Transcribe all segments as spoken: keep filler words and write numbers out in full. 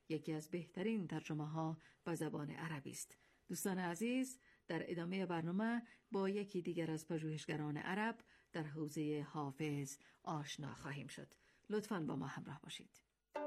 یکی از بهترین ترجمه ها به زبان عربی است. دوستان عزیز، در ادامه برنامه با یکی دیگر از پژوهشگران عرب در حوزه حافظ آشنا خواهیم شد. لطفاً با ما همراه باشید.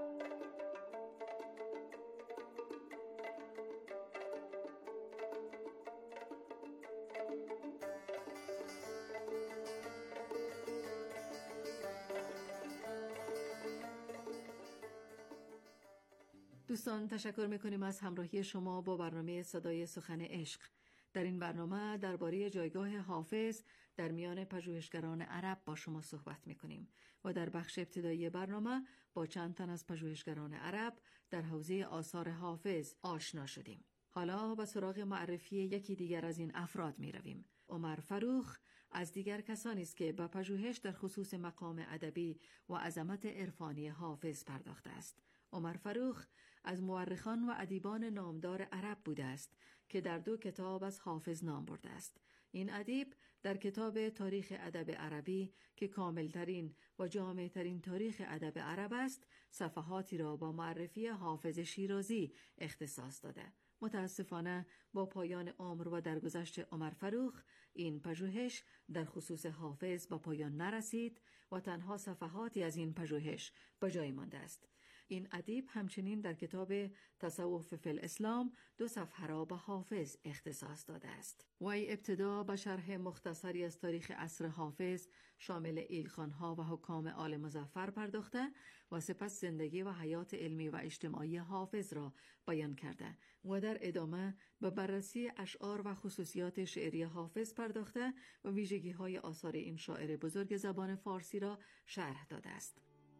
دوستان، تشکر میکنیم از همراهی شما با برنامه صدای سخن عشق. در این برنامه درباره جایگاه حافظ در میان پژوهشگران عرب با شما صحبت میکنیم و در بخش ابتدایی برنامه با چند تن از پژوهشگران عرب در حوزه آثار حافظ آشنا شدیم. حالا به سراغ معرفی یکی دیگر از این افراد می رویم. عمر فروخ از دیگر کسانی است که به پژوهش در خصوص مقام ادبی و عظمت عرفانی حافظ پرداخته است. عمر فروخ از مورخان و ادیبان نامدار عرب بوده است که در دو کتاب از حافظ نام برده است. این ادیب در کتاب تاریخ ادب عربی که کاملترین و جامعترین تاریخ ادب عرب است، صفحاتی را با معرفی حافظ شیرازی اختصاص داده. متاسفانه با پایان عمر و درگذشت عمر فروخ این پژوهش در خصوص حافظ با پایان نرسید و تنها صفحاتی از این پژوهش به جای مانده است. این ادیب همچنین در کتاب تصوف فی الاسلام دو صفحه را به حافظ اختصاص داده است. وی ابتدا به شرح مختصری از تاریخ عصر حافظ شامل ایلخانها و حکام آل مظفر پرداخته و سپس زندگی و حیات علمی و اجتماعی حافظ را بیان کرده و در ادامه به بررسی اشعار و خصوصیات شعری حافظ پرداخته و ویژگی‌های آثار این شاعر بزرگ زبان فارسی را شرح داده است.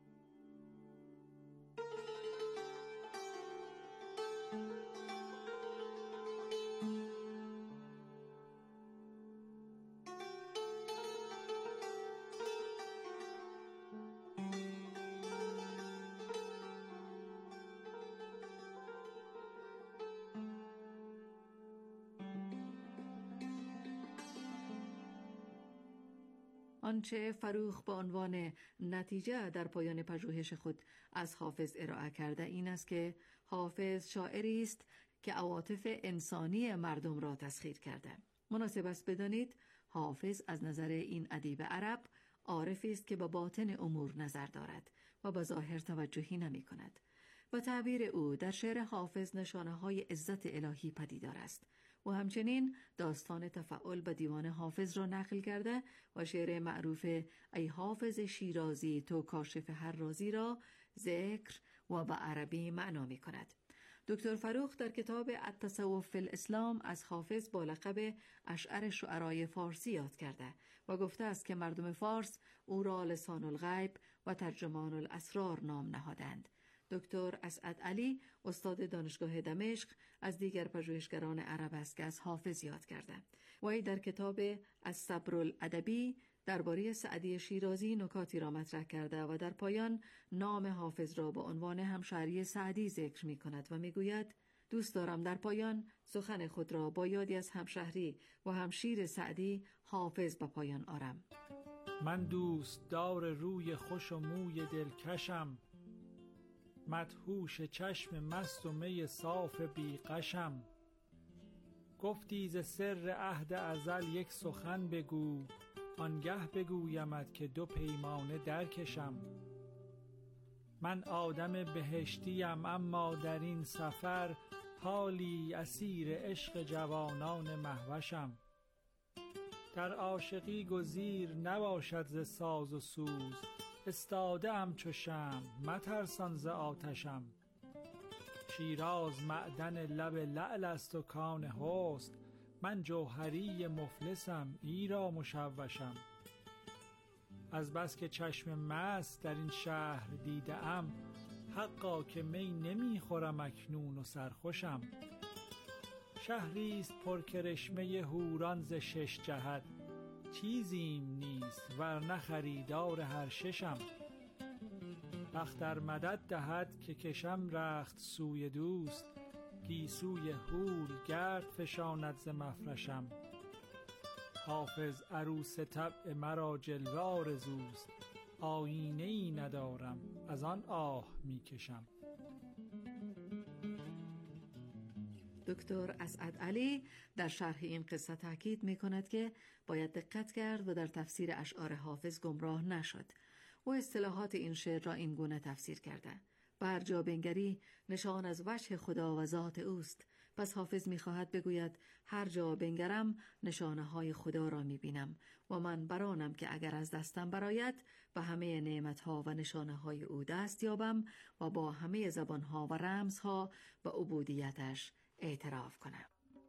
آنچه فروخ به عنوان نتیجه در پایان پژوهش خود از حافظ ارائه کرده این است که حافظ شاعری است که عواطف انسانی مردم را تسخیر کرده. مناسب است بدانید حافظ از نظر این ادیب عرب عارفی است که به باطن امور نظر دارد و به ظاهر توجهی نمی کند. با تعبیر او در شعر حافظ نشانه‌های عزت الهی پدیدار است و همچنین داستان تفعل به دیوان حافظ را نقل کرده و شعر معروف ای حافظ شیرازی تو کاشف هر رازی را ذکر و به عربی معنا می کند. دکتر فروخ در کتاب التصوف فی الاسلام از حافظ با لقب اشعر شعرای فارسی یاد کرده و گفته است که مردم فارس او را لسان الغیب و ترجمان الاسرار نام نهادند. دکتر اسعد علی استاد دانشگاه دمشق از دیگر پژوهشگران عرب است که از حافظ یاد کرده. وی در کتاب الصبر الادبی درباره سعدی شیرازی نکاتی را مطرح کرده و در پایان نام حافظ را به عنوان همشهری سعدی ذکر می کند و می گوید دوست دارم در پایان سخن خود را با یادی از همشهری و همشیر سعدی حافظ به پایان آرم. من دوست دار روی خوش و موی دلکشم، مدهوش چشم مست و می صاف بیغشم. گفتی ز سر عهد ازل یک سخن بگو، آنگه بگویمت که دو پیمانه درکشم. من آدم بهشتیم اما در این سفر، حالی اسیر عشق جوانان مهوشم. در عاشقی گزیر نباشد ز ساز و سوز، استاده ام چو شمع مترسان ز آتشم. شیراز معدن لب لعل است و کان حسن، من جوهری مفلسم ایرا مشوشم. از بس که چشم مست در این شهر دیده ام، حقا که می نمی خورم اکنون و سرخوشم. شهریست پر کرشمه حوران ز شش جهت، چیزیم نیست ورنه خریدار هر ششم. بخت در مدد دهد که کشم رخت سوی دوست، گیسوی حور گرد فشاند ز مفرشم. حافظ عروس طبع مرا جلوه آرزوست، آیینه ای ندارم از آن آه می کشم. دکتر اسعد علی در شرح این قصه تاکید می کند که باید دقت کرد و در تفسیر اشعار حافظ گمراه نشد. او اصطلاحات این شعر را این گونه تفسیر کرده: بر جا بنگری نشان از وجه خدا و ذات اوست. پس حافظ می خواهد بگوید هر جا بنگرم نشانه های خدا را می بینم و من برانم که اگر از دستم برآید و همه نعمت ها و نشانه های او دست یابم و با همه زبان ها و رمز ها و عبودیتش اعتراف کنم.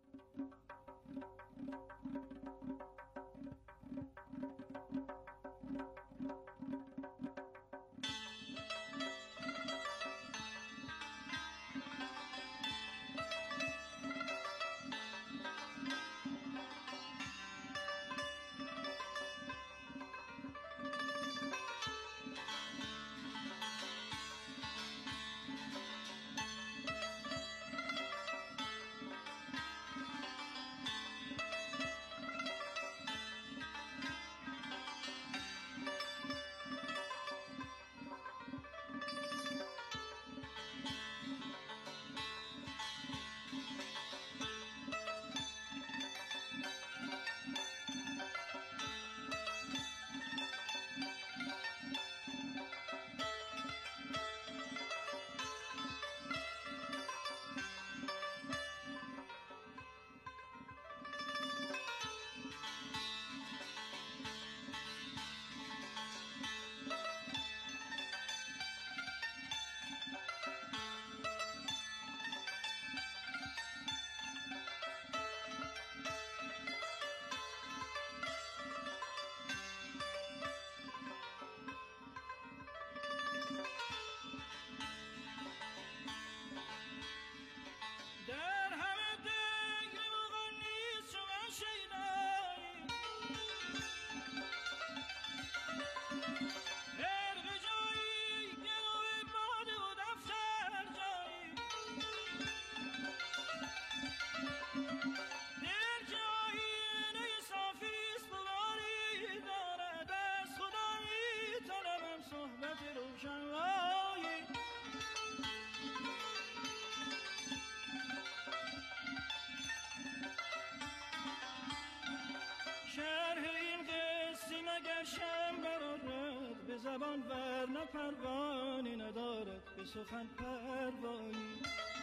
زبان ور نه پروانی ندارد به سخن پروایی.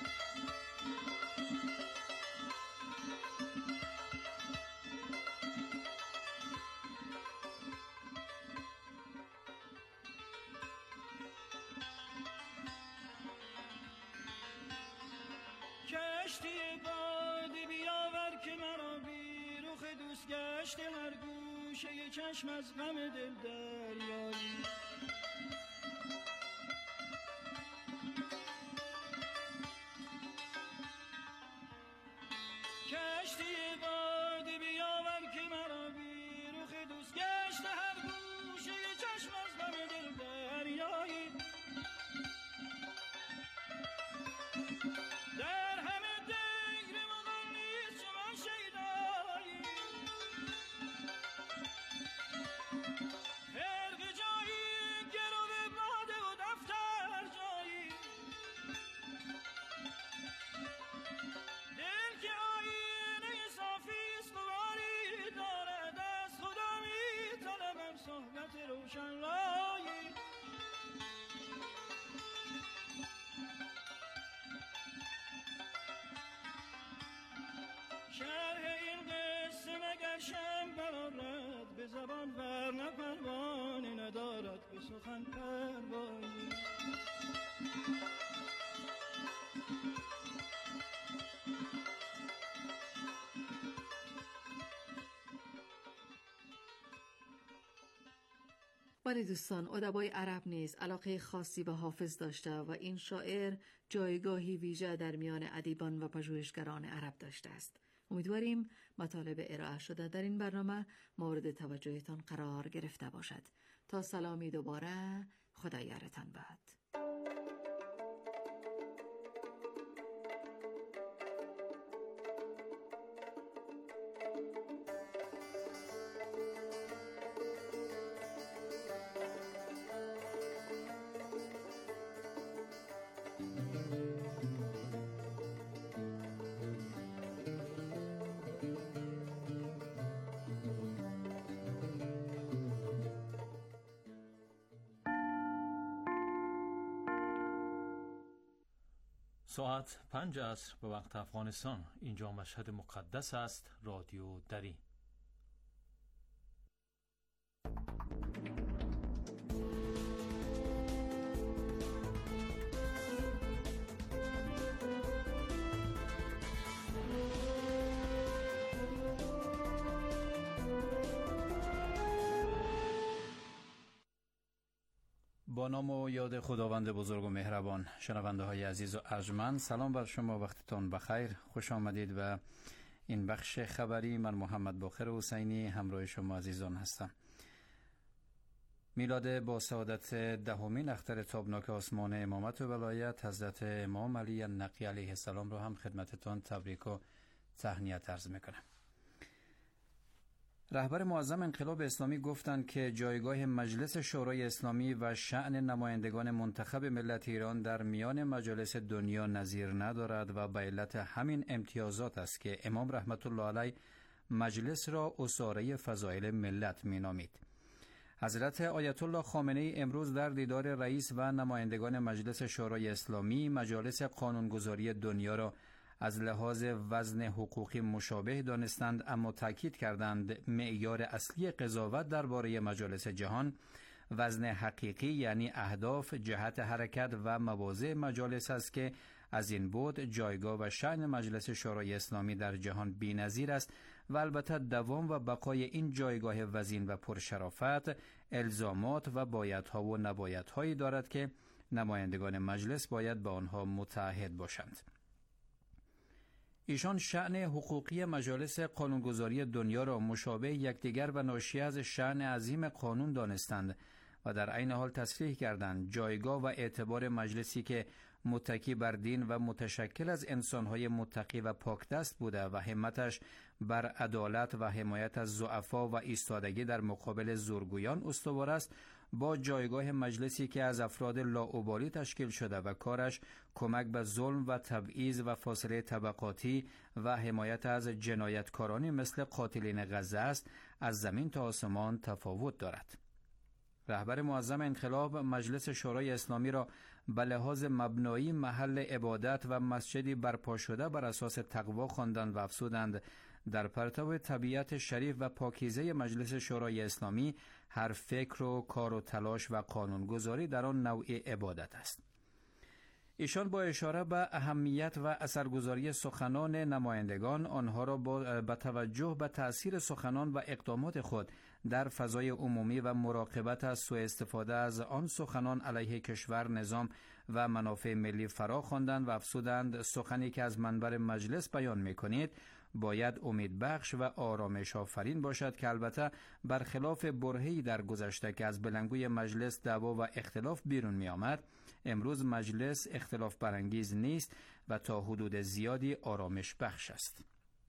کشتی بادی بیاور که مرا بی رخ دوست گشته هر گوشه چشم از غم دل دریایی. کشتی بادی بیاور که مرا بی رخ دوست گشته هر گوشه چشم از غم دل دریایی. در همه دیر مغان نیست شما شیدایی. خرق جایی گرو باده و دفتر جایی. دل که آینه صافیست قباری دارد از خدا می طلبم صحبت روشن رایی. شرح این قصه مگر شم برآرد به زبان ور نه پروانه ندارد به سخن پروایی. ولی دوستان، ادبای عرب نیز علاقه خاصی به حافظ داشته و این شاعر جایگاهی ویژه در میان ادیبان و پژوهشگران عرب داشته است. امیدواریم مطالب ارائه شده در این برنامه مورد توجهتان قرار گرفته باشد. تا سلامی دوباره، خدا یارتان باد. ساعت پنج عصر به وقت افغانستان. اینجا مشهد مقدس است. رادیو دری. با نام و یاد خداوند بزرگ و مهربان. شنونده های عزیز و ارجمند، سلام بر شما، وقتتان بخیر، خوش آمدید و این بخش خبری. من محمد باقر حسینی همراه شما عزیزان هستم. میلاد با سعادت دهمین اختر تابناک آسمان امامت و ولایت حضرت امام علی النقی علیه السلام رو هم خدمتتان تبریک و تهنیت عرض میکنم. رهبر معظم انقلاب اسلامی گفتند که جایگاه مجلس شورای اسلامی و شأن نمایندگان منتخب ملت ایران در میان مجالس دنیا نظیر ندارد و به علت همین امتیازات است که امام رحمت الله علیه مجلس را اساره فضائل ملت مینامید. حضرت آیت الله خامنه‌ای امروز در دیدار رئیس و نمایندگان مجلس شورای اسلامی مجالس قانونگذاری دنیا را از لحاظ وزن حقوقی مشابه دانستند، اما تاکید کردند معیار اصلی قضاوت درباره مجالس جهان وزن حقیقی یعنی اهداف، جهت حرکت و مواضع مجالس است که از این بعد جایگاه و شأن مجلس شورای اسلامی در جهان بی‌نظیر است و البته دوام و بقای این جایگاه وزین و پرشرافت الزامات و بایدها و نبایدهایی دارد که نمایندگان مجلس باید به آنها متعهد باشند. ایشان شأن حقوقی مجالس قانونگذاری دنیا را مشابه یکدیگر و ناشی از شأن عظیم قانون دانستند و در عین حال تصریح کردند جایگاه و اعتبار مجلسی که متکی بر دین و متشکل از انسانهای متقی و پاکدست بوده و همتش بر عدالت و حمایت از ضعفا و ایستادگی در مقابل زورگویان استوار است، با جایگاه مجلسی که از افراد لاابالی تشکیل شده و کارش کمک به ظلم و تبعیض و فاصله طبقاتی و حمایت از جنایتکارانی مثل قاتلین غزه است، از زمین تا آسمان تفاوت دارد. رهبر معظم انقلاب مجلس شورای اسلامی را به لحاظ مبنایی محل عبادت و مسجدی برپا شده بر اساس تقوا خواندند و افزودند در پرتو طبیعت شریف و پاکیزه مجلس شورای اسلامی هر فکر و کار و تلاش و قانونگذاری در آن نوع عبادت است. ایشان با اشاره به اهمیت و اثرگذاری سخنان نمایندگان آنها را با به توجه به تأثیر سخنان و اقدامات خود در فضای عمومی و مراقبت از سوء استفاده از آن سخنان علیه کشور، نظام و منافع ملی فرا خواندند و افزودند سخنی که از منبر مجلس بیان می‌کنید باید امیدبخش و آرامش آفرین باشد که البته برخلاف برهه‌ای در گذشته که از بلندگوی مجلس دعوا و اختلاف بیرون می آمد، امروز مجلس اختلاف برانگیز نیست و تا حدود زیادی آرامش بخش است.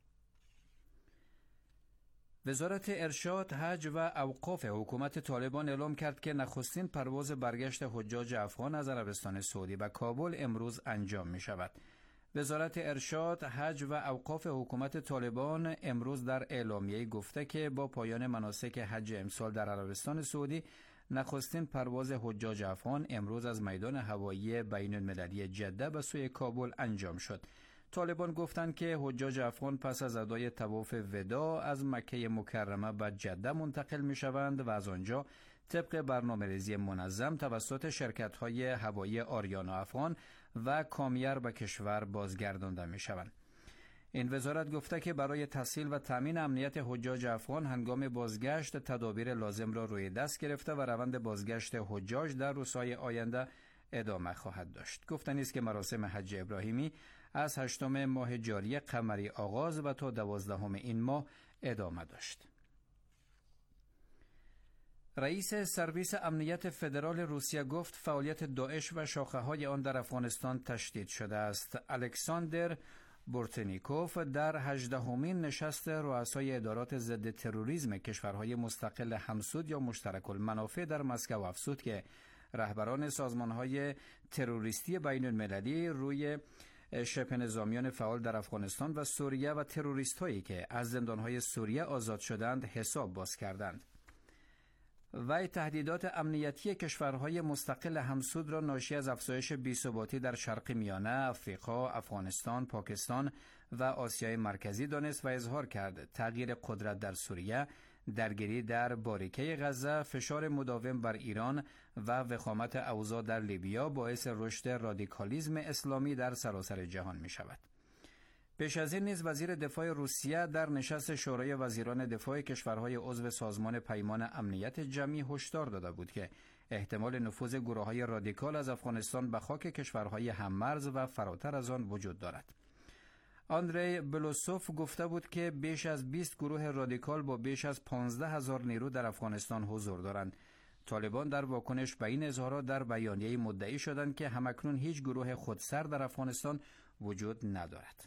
وزارت ارشاد، حج و اوقاف حکومت طالبان اعلام کرد که نخستین پرواز برگشت حجاج افغان از عربستان سعودی به کابل امروز انجام می شود. وزارت ارشاد، حج و اوقاف حکومت طالبان امروز در اعلامیه گفته که با پایان مناسک حج امسال در عربستان سعودی نخستین پرواز حجاج افغان امروز از میدان هوایی بین المللی جده به سوی کابل انجام شد. طالبان گفتند که حجاج افغان پس از ادای طواف وداع از مکه مکرمه به جده منتقل می شوند و از آنجا طبق برنامه‌ریزی منظم توسط شرکت‌های هوایی آریانا افغان و کامیر به کشور بازگردانده می شوند. این وزارت گفته که برای تسهیل و تامین امنیت حجاج افغان هنگام بازگشت تدابیر لازم را روی دست گرفته و روند بازگشت حجاج در روزهای آینده ادامه خواهد داشت. گفتنی است که مراسم حج ابراهیمی از هشتم ماه جاری قمری آغاز و تا دوازدهم این ماه ادامه داشت. رئیس سرویس امنیت فدرال روسیه گفت فعالیت داعش و شاخه‌های آن در افغانستان تشدید شده است. الکساندر بورتنیکوف در هجدهمین نشست رؤسای ادارات ضد تروریسم کشورهای مستقل همسود یا مشترک المنافع در مسکو افزود که رهبران سازمانهای تروریستی بین المللی روی شبه نظامیان فعال در افغانستان و سوریه و تروریست هایی که از زندانهای سوریه آزاد شدند حساب باز کردند. وی تهدیدات امنیتی کشورهای مستقل همسود را ناشی از افزایش بی‌ثباتی در شرق میانه، افریقا، افغانستان، پاکستان و آسیای مرکزی دانست و اظهار کرد تغییر قدرت در سوریه، درگیری در باریکه غزه، فشار مداوم بر ایران و وخامت اوضاع در لیبیا باعث رشد رادیکالیسم اسلامی در سراسر جهان می شود. پیش از این نیز وزیر دفاع روسیه در نشست شورای وزیران دفاع کشورهای عضو سازمان پیمان امنیت جمعی هشدار داده بود که احتمال نفوذ گروه‌های رادیکال از افغانستان به خاک کشورهای هم‌مرز و فراتر از آن وجود دارد. آندری بلوسوف گفته بود که بیش از بیست گروه رادیکال با بیش از پانزده هزار نیرو در افغانستان حضور دارند. طالبان در واکنش به این اظهارات در بیانیه مدعی شدند که همکنون هیچ گروه خودسر در افغانستان وجود ندارد.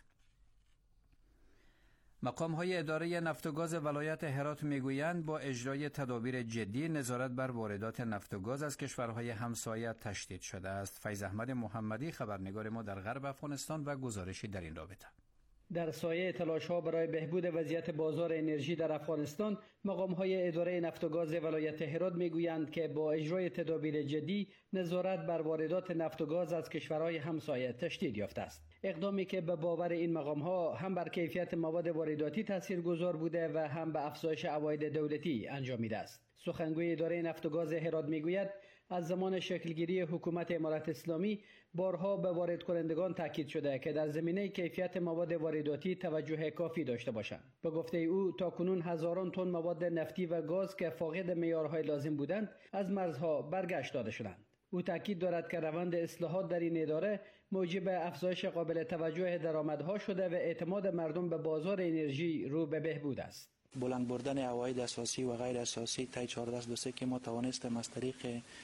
مقام‌های اداره نفت و گاز ولایت هرات میگویند با اجرای تدابیر جدی نظارت بر واردات نفت و گاز از کشورهای همسایه تشدید شده است. فیض احمد محمدی خبرنگار ما در غرب افغانستان و گزارشی در این رابطه. در سایه تلاش‌ها برای بهبود وضعیت بازار انرژی در افغانستان، مقام‌های اداره نفت و گاز ولایت هرات میگویند که با اجرای تدابیر جدی نظارت بر واردات نفت و گاز از کشورهای همسایه تشدید یافته است. اقدامی که به باور این مقام‌ها هم بر کیفیت مواد وارداتی تاثیرگذار بوده و هم به افزایش عواید دولتی انجامیده است. سخنگوی اداره نفت و گاز هرات میگوید از زمان شکلگیری حکومت امارت اسلامی بارها به وارد کنندگان تاکید شده که در زمینه کیفیت مواد وارداتی توجه کافی داشته باشند. به گفته او تاکنون هزاران تن مواد نفتی و گاز که فاقد معیارهای لازم بودند از مرزها برگشت داده شدند. او تاکید دارد که روند اصلاحات در این اداره موجب افزایش قابل توجه درآمدها شده و اعتماد مردم به بازار انرژی رو به بهبود است. بلند بردن عواید اساسی و غیر اساسی تا چهارده دو سه که ما توانستیم از طریق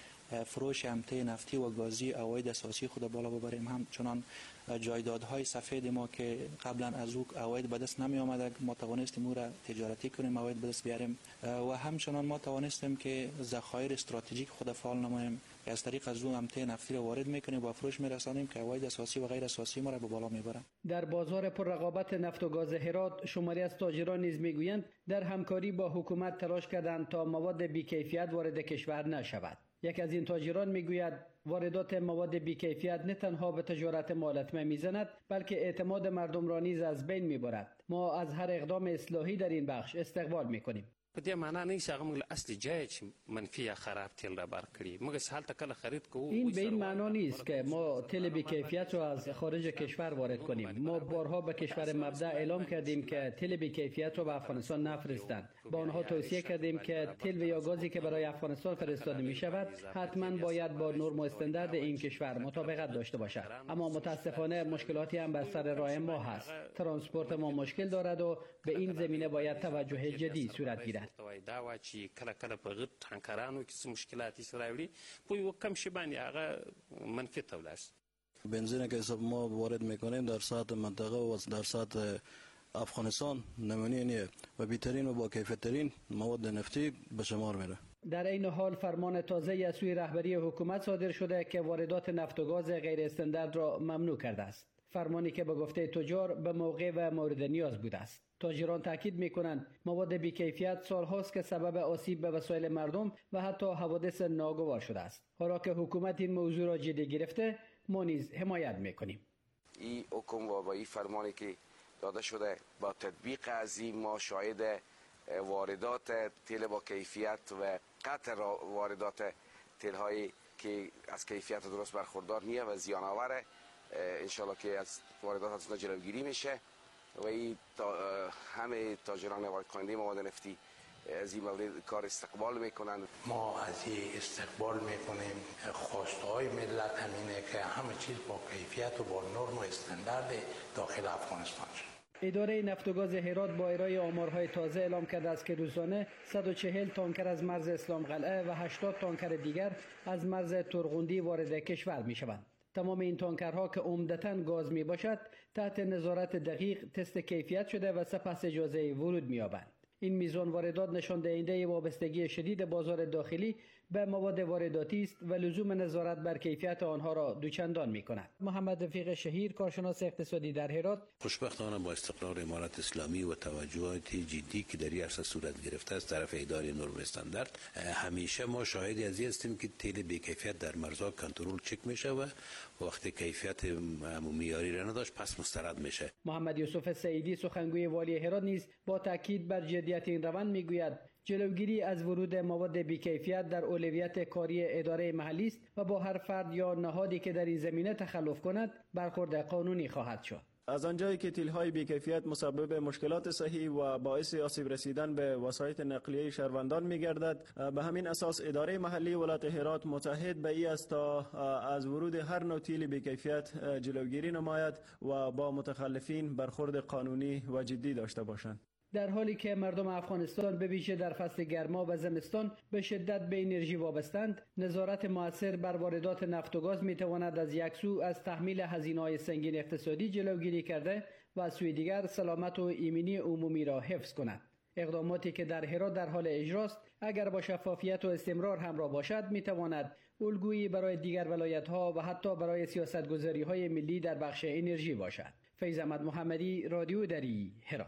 فروش امته نفتی و گازی عواید اساسی خود بالا ببریم، همچنان جایدادهای سفید ما که قبلا از او عواید به دست نمی آمده ما توانستیم او را تجارتی کنیم، عواید به دست بیاریم و همچنان ما توانستیم که ذخایر استراتژیک خود فعال نماییم که از طریق از او امته نفتی را وارد میکنیم و فروش میرسانیم که عواید اساسی و غیر اساسی ما را به بالا میبرند. در بازار پر رقابت نفت و گاز هرات شماری از تاجران نیز میگویند در همکاری با حکومت تلاش کردند تا مواد بی‌کیفیت وارد کشور نشود. یک از این تاجران میگوید واردات مواد بی‌کیفیت نه تنها به تجارت ما لطمه میزند بلکه اعتماد مردم را نیز از بین میبرد. ما از هر اقدام اصلاحی در این بخش استقبال میکنیم. په دې معنا نه چې هغه موږ له اصلي جای چې منفي یا خراب تیل را بر کړي موږ هلته کله خرید کوو. این به این معنا نیست که ما تیل بی‌کیفیت را از خارج کشور وارد کنیم. ما بارها به کشور مبدأ اعلام کردیم که تیل بی‌کیفیت را به افغانستان نفرستند. با آنها توصیه کردیم که تیل و یا گازی که برای افغانستان فرستاده می شود حتما باید با نرم و استاندارد این کشور مطابقت داشته باشد. اما متاسفانه مشکلاتی هم بر سر راه ما هست. ترانسپورت ما مشکل دارد و به این زمینه باید توجه جدی صورت گیرد. دا وا چې کله کله په غټ ټانکرانو کې څه مشکلات سره راوړي په یو کم شي باندې هغه منفي ته ولاړ. بنزینی که ما وارد میکنیم در سطح منطقه و در سطح افغانستان نمونه نیه و بهترین و با کیفیت‌ترین مواد نفتی به شمار میره. در این حال فرمان تازه از سوی رهبری حکومت صادر شده که واردات نفت و گاز غیر استاندارد را ممنوع کرده است. فرمانی که به گفته تجار به موقع و مورد نیاز بوده است. تاجران تاکید میکنند مواد بی‌کیفیت سالهاست که سبب آسیب به وسایل مردم و حتی حوادث ناگوار شده است. حالا که حکومت این موضوع را جدی گرفته ما نیز حمایت میکنیم. این حکم و با این فرمانی که داده شده با تطبیق از این ما شاهد واردات تیل با کیفیت و قطع واردات تیل هایی که از کیفیت درست برخوردار نیه و زیان آوره انشالله که از واردات از جلوگیری میشه و این تا همه تاجران وارد کننده مواد نفتی از این مورد کار استقبال میکنند. ما از این استقبال میکنیم. خواسته های ملت همینه که همه چیز با کیفیت و با نرم و استاندارد داخل افغانستان شد. اداره نفت و گاز هرات با ارائه آمارهای تازه اعلام کرده است که روزانه صد و چهل تانکر از مرز اسلام قلعه و هشتاد تانکر دیگر از مرز ترغوندی وارد کشور می شوند. تمام این تانکرها که عمدتاً گاز می باشد تحت نظارت دقیق تست کیفیت شده و سپس اجازه ورود می یابند. این میزان واردات نشان دهنده وابستگی شدید بازار داخلی به مواد وارداتی است و لزوم نظارت بر کیفیت آنها را دوچندان می‌کند. محمد رفیق شهیر، کارشناس اقتصادی در هرات: خوشبختانه با استقرار امارت اسلامی و توجهات جدی که در این عرصه صورت گرفته است طرف اداره نرم استاندارد، همیشه ما شاهدی از این هستیم که تیل بی کیفیت در مرزها کنترل چک میشه و وقتی کیفیت معیاری را نداشت پس مسترد میشه. محمد یوسف سعیدی، سخنگوی والی هرات، نیز با تاکید بر جدیت این روند میگوید جلوگیری از ورود مواد بی‌کیفیت در اولویت کاری اداره محلی است و با هر فرد یا نهادی که در این زمینه تخلف کند برخورد قانونی خواهد شد. از آنجایی که تیل‌های بی‌کیفیت مسبب مشکلات صحی و باعث آسیب رسیدن به وسایط نقلیه شهروندان می‌گردد، به همین اساس اداره محلی ولایت هرات متحد به این است تا از ورود هر نوع تیل بی‌کیفیت جلوگیری نماید و با متخلفین برخورد قانونی و جدی داشته باشند. در حالی که مردم افغانستان به ویژه در فصل گرما و زمستان به شدت به انرژی وابستند، نظارت مؤثر بر واردات نفت و گاز میتواند از یک سو از تحمیل هزینه‌های سنگین اقتصادی جلوگیری کرده و از سوی دیگر سلامت و ایمنی عمومی را حفظ کند. اقداماتی که در هرات در حال اجراست اگر با شفافیت و استمرار همراه باشد میتواند الگویی برای دیگر ولایت‌ها و حتی برای سیاست‌گذاری‌های ملی در بخش انرژی باشد. فیض احمد محمدی، رادیو دری، هرات.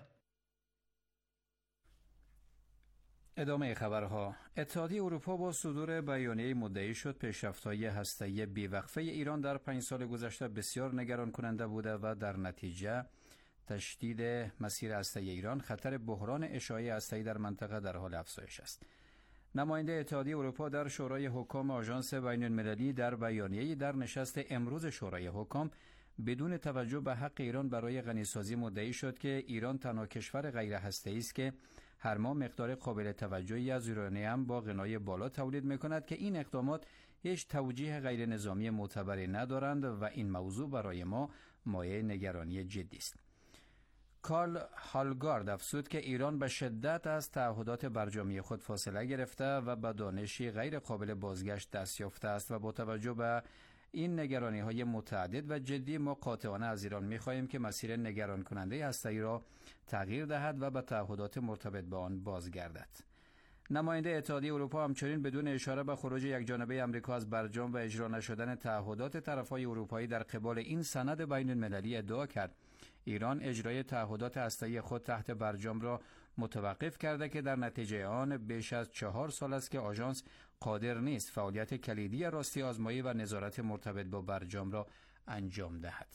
ادامه خبرها. اتحادیه اروپا با صدور بیانیه مدعی شد پیشرفت‌های هسته‌ای بی‌وقفه ایران در پنج سال گذشته بسیار نگران کننده بوده و در نتیجه تشدید مسیر هسته‌ای ایران خطر بحران اشاعه هسته‌ای در منطقه در حال افزایش است. نماینده اتحادیه اروپا در شورای حکام آژانس بین‌المللی در بیانیه‌ای در نشست امروز شورای حکام بدون توجه به حق ایران برای غنیسازی مدعی شد که ایران تنها کشور غیر هسته‌ای است که هر ماه مقدار قابل توجهی از یورانیم با غنای بالا تولید می‌کند که این اقدامات هیچ توجیه غیر نظامی معتبری ندارند و این موضوع برای ما مایه نگرانی جدی است. کارل هالگارد افزود که ایران به شدت از تعهدات برجامی خود فاصله گرفته و به دانشی غیر قابل بازگشت دست یافته است و با توجه به این نگرانی‌های متعدد و جدی ما قاطعانه از ایران می‌خواهیم که مسیر نگران کننده هسته‌ای را تغییر دهد و به تعهدات مرتبط با آن بازگردد. نماینده اتحادیه اروپا همچنین بدون اشاره به خروج یکجانبه آمریکا از برجام و اجرا نشدن تعهدات طرف‌های اروپایی در قبال این سند بین‌المللی ادعا کرد ایران اجرای تعهدات هسته‌ای خود تحت برجام را متوقف کرده که در نتیجه آن بیش از چهار سال است که آژانس قادر نیست فعالیت کلیدی راستی آزمایی و نظارت مرتبط با برجام را انجام دهد.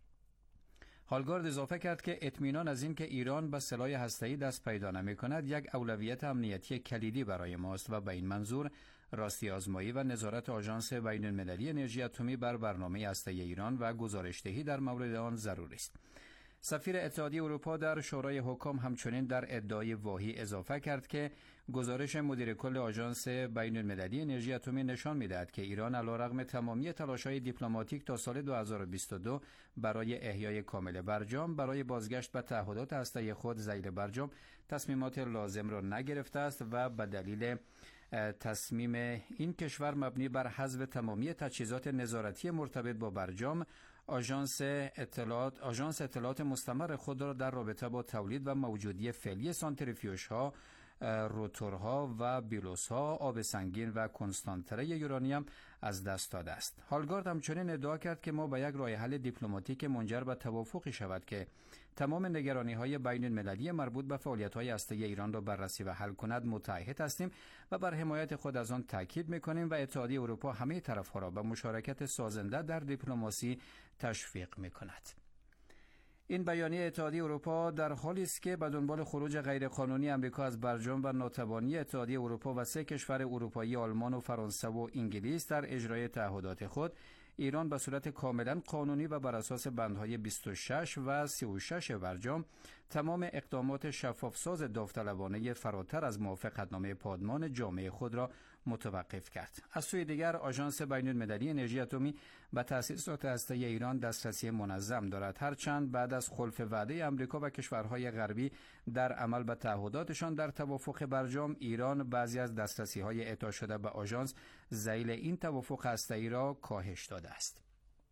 هالگارد اضافه کرد که اطمینان از این که ایران به سلاح هسته‌ای دست پیدا نمی‌کند یک اولویت امنیتی کلیدی برای ماست و به این منظور راستی آزمایی و نظارت آژانس بین‌المللی انرژی اتمی بر برنامه هسته‌ای ایران و گزارش‌دهی در مورد آن ضروری است. سفیر اتحادیه اروپا در شورای حکام همچنین در ادعای واهی اضافه کرد که گزارش مدیر کل آژانس بین‌المللی انرژی اتمی نشان می‌دهد که ایران علیرغم تمامی تلاش‌های دیپلماتیک تا سال دو هزار و بیست و دو برای احیای کامل برجام برای بازگشت به تعهدات هسته‌ای خود ذیل برجام تصمیمات لازم را نگرفته است و به دلیل تصمیم این کشور مبنی بر حذف تمامی تجهیزات نظارتی مرتبط با برجام آژانس اطلاعات آژانس اطلاعات مستمر خود را در رابطه با تولید و موجودی فعلی سانتریفیوژها، روتورها و بیلوسها، آب سنگین و کنستانتره یورانیم از دست داده است. هالگارد همچنین ادعا کرد که ما به یک راه حل دیپلماتیک منجر به توافقی شود که تمام نگرانی‌های بین‌المللی مربوط به فعالیت‌های هسته‌ای ایران را بررسی و حل کند متعهد هستیم و بر حمایت خود از آن تاکید می‌کنیم و اتحادیه اروپا همه طرف‌ها را به مشارکت سازنده در دیپلماسی تشویق می‌کند. این بیانیه اتحادیه اروپا در حالی است که به دنبال خروج غیرقانونی آمریکا از برجام و ناتوانی اتحادیه اروپا و سه کشور اروپایی آلمان و فرانسه و انگلیس در اجرای تعهدات خود، ایران به صورت کاملا قانونی و بر اساس بندهای بیست و شش و سی و شش برجام تمام اقدامات شفافساز داوطلبانه فراتر از موافقتنامه پادمان جامعه خود را متوقف کرد. از سوی دیگر آژانس بین‌المللی انرژی اتمی به تأسیسات هسته‌ای ایران دسترسی منظم دارد، هرچند بعد از خلف وعده آمریکا و کشورهای غربی در عمل به تعهداتشان در توافق برجام، ایران بعضی از دسترسی‌های اعطا شده به آژانس ذیل این توافق هسته‌ای را کاهش داده است.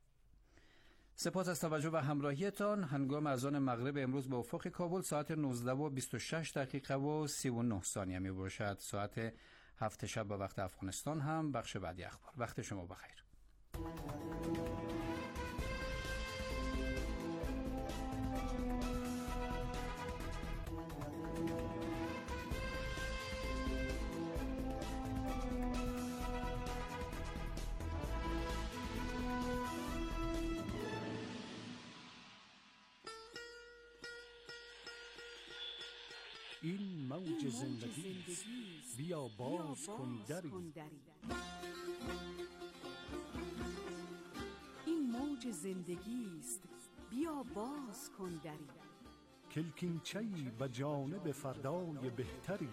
سپاس از توجه و همراهیتان. هنگام اذان مغرب امروز به افق کابل ساعت نوزده و بیست و شش دقیقه و سی و نه ثانیه می باشد. ساعت هفت شب به وقت افغانستان هم بخش بعدی اخبار. وقت شما بخیر. این موج زندگی است، بیا باز کن دری. این موج زندگی است، بیا باز کن دری. کلکینچه‌ای به جانب فردای بهتری.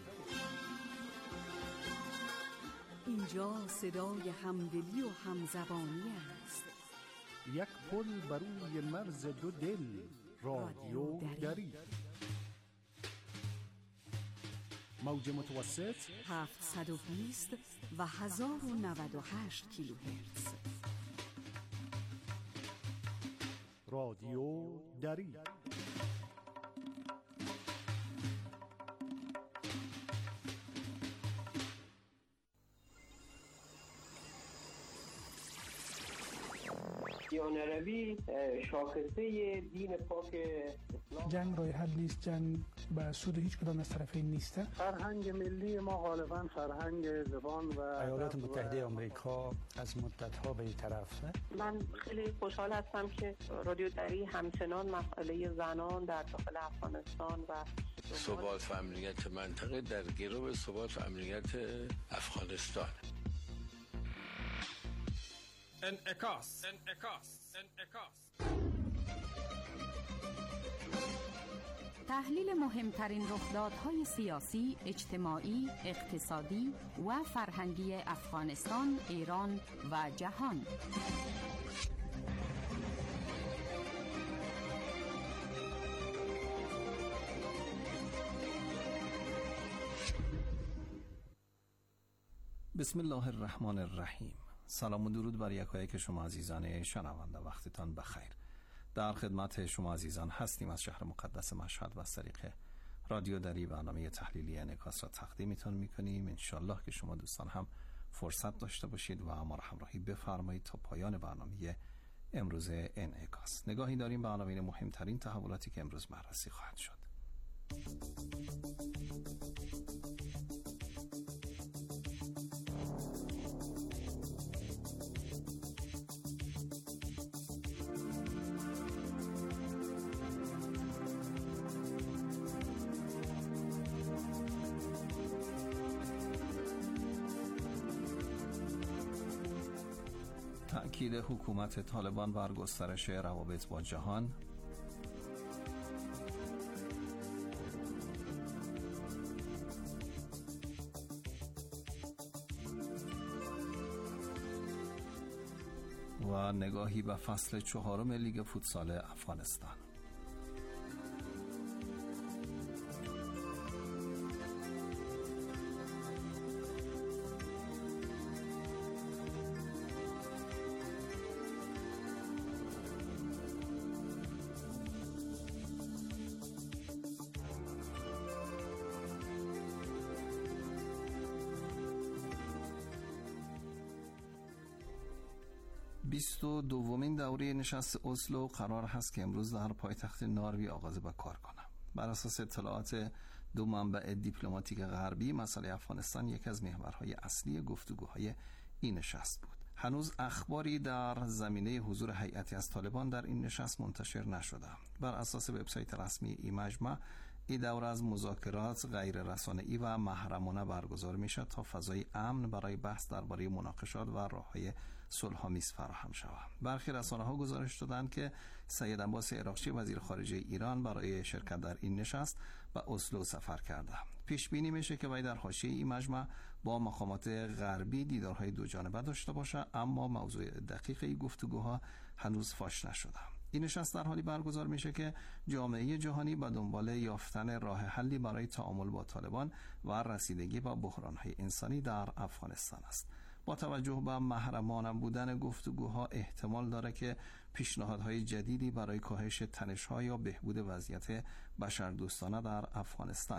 اینجا صدای همدلی و همزبانی است. یک پل بر روی مرز دو دل، رادیو دری. موج متوسط هفتصد و بیست و هزار و نود و هشت کیلوهرتز. رادیو دری. دیانروی شاخصه دین پاک اسلام. جنگ راه حل نیست، جنگ به سود هیچ کدام از طرفین نیست. فرهنگ ملی ما غالبا فرهنگ زبان و ایالات متحده آمریکا از مدت‌ها به این طرف. من خیلی خوشحال هستم که رادیو دری همچنان مسئله زنان در داخل افغانستان و ثبات و امنیت منطقه در گرو ثبات و امنیت افغانستان. انعکاس انعکاس انعکاس تحلیل مهمترین رخدادهای سیاسی، اجتماعی، اقتصادی و فرهنگی افغانستان، ایران و جهان. بسم الله الرحمن الرحیم. سلام و درود بر یکایک شما عزیزان شنونده، وقتتان بخیر. در خدمت شما عزیزان هستیم از شهر مقدس مشهد و از طریق رادیو دری برنامه تحلیلی انعکاس را تقدیمتان میکنیم. انشالله که شما دوستان هم فرصت داشته باشید و ما را همراهی بفرمایید تا پایان برنامه امروز انعکاس. نگاهی داریم به عناوین مهمترین تحولاتی که امروز بررسی خواهد شد. تأکید حکومت طالبان بر گسترش روابط با جهان، و نگاهی به فصل چهارم لیگ فوتسال افغانستان. بیست و دومین دوره نشست اسلو قرار هست که امروز در پایتخت ناروی آغاز به کار کنه. بر اساس اطلاعات دو منبع دیپلماتیک غربی، مسئله افغانستان یک از محورهای اصلی گفتگوهای این نشست بود. هنوز اخباری در زمینه حضور هیئتی از طالبان در این نشست منتشر نشده. بر اساس وبسایت رسمی این مجمع، این دوره از مذاکرات غیر رسانه‌ای و محرمانه برگزار میشه تا فضای امن برای بحث درباره مناقشات و راه‌های صلح‌آمیز فراهم شود. برخی رسانه‌ها گزارش دادند که سید عباس عراقچی وزیر خارجه ایران برای شرکت در این نشست به اسلو سفر کرده. پیش بینی میشه که وی در حاشیه این مجمع با مقامات غربی دیدارهای دو جانبه داشته باشه، اما موضوع دقیق این گفتگوها هنوز فاش نشده. این نشست در حالی برگزار میشه که جامعه جهانی به دنبال یافتن راه حلی برای تعامل با طالبان و رسیدگی به بحران‌های انسانی در افغانستان است. با توجه به محرمانه بودن گفتگوها احتمال داره که پیشنهادهای جدیدی برای کاهش تنش‌ها یا بهبود وضعیت بشردوستانه در افغانستان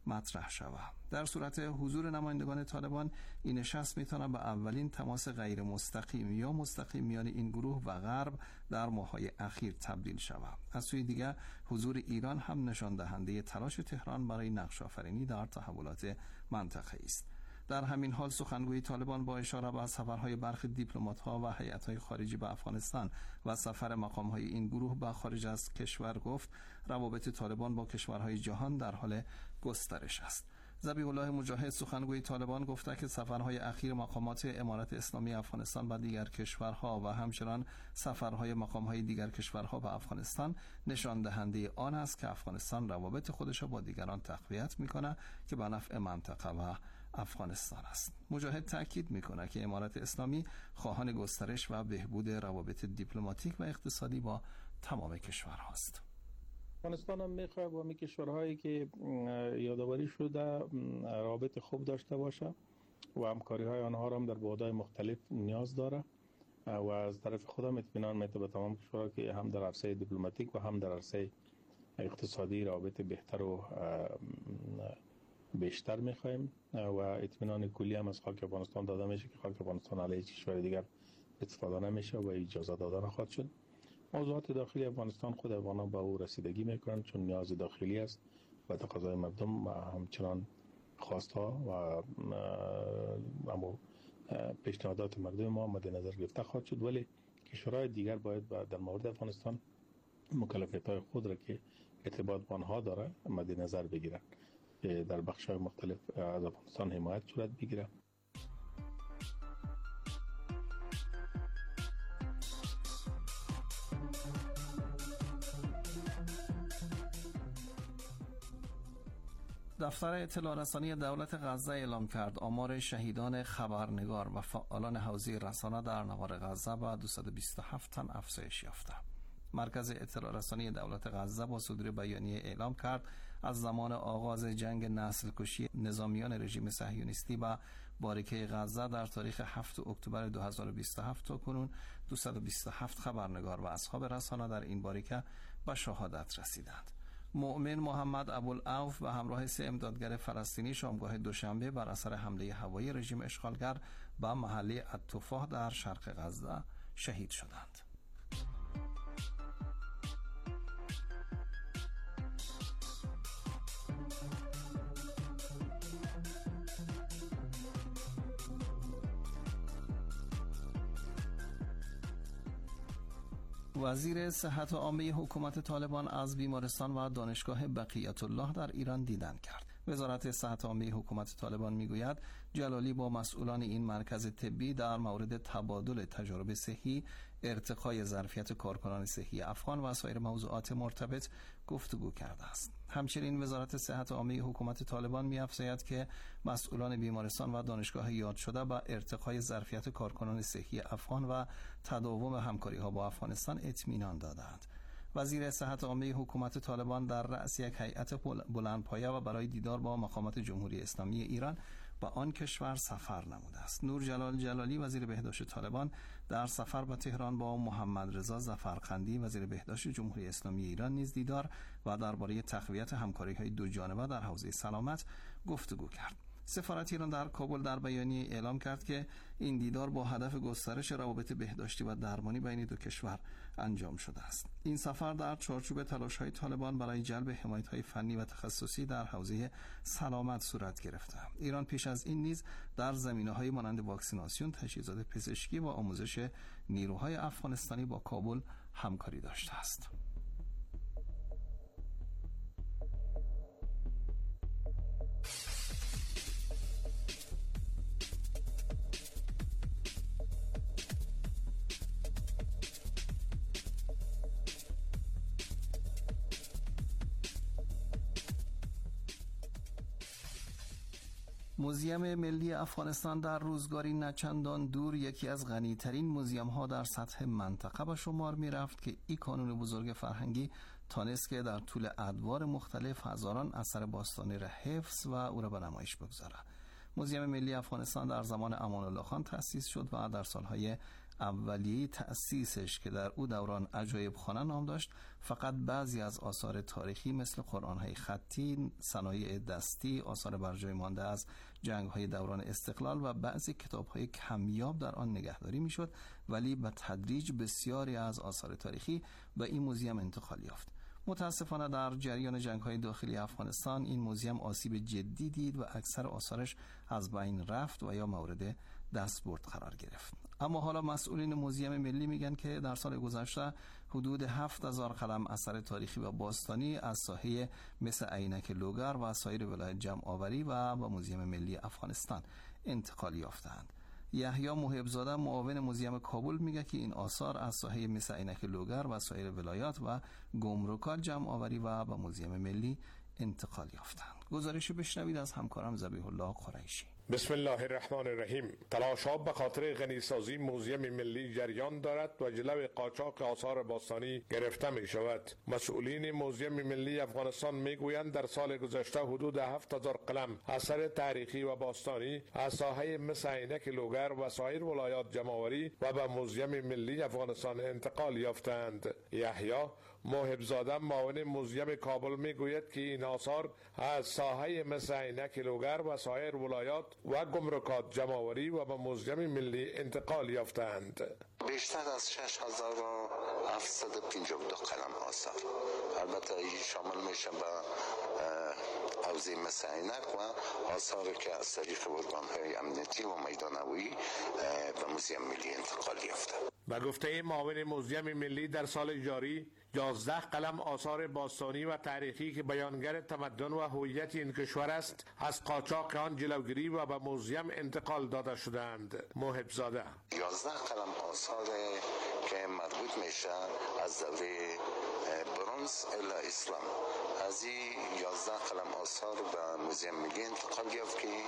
مطرح شود. در صورت حضور نمایندگان طالبان این نشست میتونه به اولین تماس غیر مستقیم یا مستقیم میان این گروه و غرب در ماه‌های اخیر تبدیل شود. از سوی دیگر حضور ایران هم نشان دهنده تلاش تهران برای نقش آفرینی در تحولات منطقه است. در همین حال سخنگوی طالبان با اشاره به سفرهای برخی دیپلمات‌ها و هیئت‌های خارجی به افغانستان و سفر مقام‌های این گروه به خارج از کشور گفت روابط طالبان با کشورهای جهان در حال گسترش است. ذبیح الله مجاهد سخنگوی طالبان گفته که سفرهای اخیر مقامات امارت اسلامی افغانستان به دیگر کشورها و همچنان سفرهای مقام‌های دیگر کشورها به افغانستان نشان دهنده آن است که افغانستان روابط خودش را با دیگران تقویت می‌کند که به نفع منطقه و افغانستان است. مجاهد تاکید میکنه که امارت اسلامی خواهان گسترش و بهبود روابط دیپلماتیک و اقتصادی با تمام کشورهاست. افغانستان هم میخواد با می کشورهایی که یادآوری شده روابط خوب داشته باشه و همکاری های آنها را هم در بعدهای مختلف نیاز داره و از طرف خودم اطمینان میده به تمام کشورها که هم در عرصه دیپلماتیک و هم در عرصه اقتصادی روابط بهتر و بیشتر میخوایم و اطمینان کلی هم از خاک افغانستان داده میشه که خاک افغانستان علیه کشور دیگر استفاده نمیشه و اجازه داده نخواهد شد. موضوعات داخلی افغانستان خود افغانان به او رسیدگی میکنند چون نیاز داخلی است و تقاضای مردم همچنان خواستها و اما پیشنهادات مردم ما مد نظر گرفته خواهد شد، ولی کشورهای دیگر باید در مورد افغانستان مکلفیت‌های خود را که ارتباط با آنها داره مد نظر بگیرند، در بخش‌های مختلف از افغانستان حمایت صورت بگیره. دفتر اطلاع رسانی دولت غزه اعلام کرد آمار شهیدان خبرنگار و فعالان حوزه رسانه در نوار غزه به دویست و بیست و هفت تن افزایش یافته. مرکز اطلاع رسانی دولت غزه با صدور بیانیه اعلام کرد از زمان آغاز جنگ نسل کشی نظامیان رژیم صهیونیستی با باریکه غزه در تاریخ هفتم اکتبر دو هزار و بیست و هفت تا کنون دویست و بیست و هفت خبرنگار و اصحاب رسانه در این باریکه به شهادت رسیدند. مؤمن محمد ابوالعوف به همراه سه امدادگر فلسطینی شامگاه دوشنبه بر اثر حمله هوایی رژیم اشغالگر به محله التفاح در شرق غزه شهید شدند. وزیر صحت عامه حکومت طالبان از بیمارستان و دانشگاه بقیت الله در ایران دیدن کرد. وزارت صحت عامه حکومت طالبان میگوید جلالی با مسئولان این مرکز طبی در مورد تبادل تجارب صحی، ارتقای ظرفیت کارکنان صحی افغان و سایر موضوعات مرتبط گفتگو کرده است. همچنین وزارت صحت عامه حکومت طالبان می‌افزاید که مسئولان بیمارستان و دانشگاه یاد شده با ارتقای ظرفیت کارکنان صحی افغان و تداوم همکاری‌ها با افغانستان اطمینان دادند. وزیر صحت عامه حکومت طالبان در رأس یک هیئت بلندپایه و برای دیدار با مقامات جمهوری اسلامی ایران به آن کشور سفر نموده است. نور جلال جلالی وزیر بهداشت طالبان در سفر به تهران با محمد رضا ظفرقندی وزیر بهداشت جمهوری اسلامی ایران نیز دیدار و درباره تقویت همکاری‌های دو جانبه در حوزه سلامت گفتگو کرد. سفارت ایران در کابل در بیانیه اعلام کرد که این دیدار با هدف گسترش روابط بهداشتی و درمانی بین دو کشور انجام شده است. این سفر در چارچوب تلاش‌های طالبان برای جلب حمایت‌های فنی و تخصصی در حوزه سلامت صورت گرفته. ایران پیش از این نیز در زمینه‌های مانند واکسیناسیون، تجهیزات پزشکی و آموزش نیروهای افغانستانی با کابل همکاری داشته است. موزیم ملی افغانستان در روزگاری نچندان دور یکی از غنی‌ترین موزیم‌ها در سطح منطقه به شمار می‌رفت که این کانون بزرگ فرهنگی تانست که در طول ادوار مختلف هزاران اثر باستانی را حفظ و او را به نمایش بگذارد. موزیم ملی افغانستان در زمان امان الله خان تأسیس شد و در سالهای اولیه تأسیسش که در او دوران عجایب خانه نام داشت فقط بعضی از آثار تاریخی مثل قرآن‌های خطی، صنایع دستی، آثار برجای مانده از جنگ‌های دوران استقلال و بعضی کتاب‌های کمیاب در آن نگهداری می‌شد، ولی به تدریج بسیاری از آثار تاریخی به این موزیم انتقال یافت. متاسفانه در جریان جنگ‌های داخلی افغانستان این موزیم آسیب جدی دید و اکثر آثارش از بین رفت و یا مورد دستبرد قرار گرفت. اما حالا مسئولین موزیم ملی میگن که در سال گذشته حدود هفت هزار قلم اثر تاریخی و باستانی از ساحه مثل عینک لوگر و سایر ولایت جمع آوری و به موزیم ملی افغانستان انتقال یافتند. یحیی محب‌زاده معاون موزیم کابل میگه که این آثار از ساحه مثل عینک لوگر و سایر ولایات و گمرکات جمع آوری و به موزیم ملی انتقال یافتند. گزارشی بشنوید از همکارم ذبیح الله قریشی. بسم الله الرحمن الرحیم. تلاش‌ها به خاطر غنیسازی موزیم ملی جریان دارد و جلو قاچاق آثار باستانی گرفته می شود. مسئولین موزیم ملی افغانستان می گویند در سال گذشته حدود هفت هزار قلم اثر تاریخی و باستانی از ساحه مثل عینک لوگر و سایر ولایات جمع‌آوری و به موزیم ملی افغانستان انتقال یافتند. یحیی محب‌زاده معاون موزیم کابل می گوید که این آثار از ساحه مثل عینک لوگر و سایر ولایات و گمرکات جمع‌آوری و به موزیم ملی انتقال یافتند. بیشتر از شش هزار و هفتصد و پنجاه و دو قلم آثار، البته این شامل میشه به حوزه مثل عینک و آثاری که از طریق ارگان‌های امنیتی و میدانوی به موزیم ملی انتقال یافته. به گفته معاون موزیم ملی در سال جاری یازده قلم آثار باستانی و تاریخی که بیانگر تمدن و هویت این کشور است از قاچاق آن جلوگیری و به موزیم انتقال داده شدند. محب‌زاده یازده قلم آثار که مربوط میشه از دوره برنز الی اسلام، از این یازده قلم آثار به موزیم ملی انتقال یافت که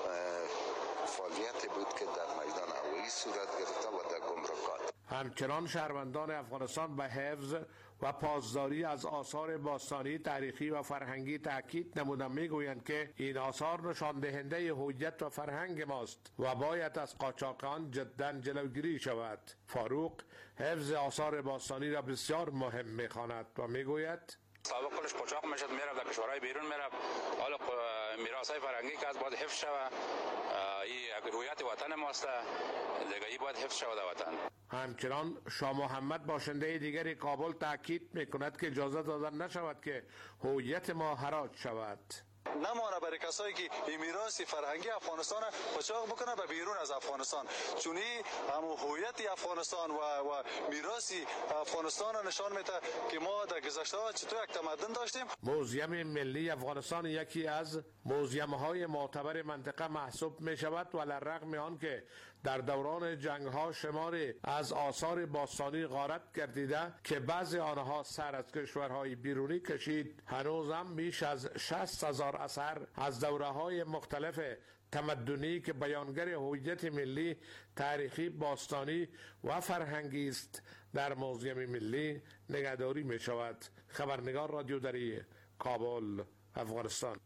فعالیت بود که در میدان هوایی صورت گرفته و در گمرکات. همچنان شهروندان افغانستان به حفظ و پاسداری از آثار باستانی، تاریخی و فرهنگی تاکید نموده میگویند که این آثار نشان دهنده هویت و فرهنگ ماست و باید از قاچاقان جدا جلوگیری شود. فاروق حفظ آثار باستانی را بسیار مهم میخواند و میگوید سابق کلش قاچاق میشد، میرفت در کشورهای بیرون میرفت. حالا میراثای فرهنگی که از باید حفظ شود، این هویت وطن ماست دیگه، این باید حفظ شود وطن. همچنان شاه محمد باشنده دیگر کابل تاکید میکند که اجازه داده نشود که هویت ما حراج شود. نمانه برای کسایی که این میراث فرهنگی افغانستان قاچاق بکنه به بیرون از افغانستان، چون این همون هویت افغانستان و و میراث افغانستان نشان میده که ما در گذشته ها چطور یک تمدن داشتیم. موزیم ملی افغانستان یکی از موزیم‌های معتبر منطقه محسوب می شود و علی‌رغم آن که در دوران جنگ‌ها شماری از آثار باستانی غارت گردیده که بعضی آنها سر از کشورهای بیرونی کشید، هنوز هم بیش از شصت هزار اثر از دوره‌های مختلف تمدنی که بیانگر هویت ملی، تاریخی، باستانی و فرهنگی است در موزیم ملی نگهداری می شود. خبرنگار رادیو دری، کابل، افغانستان.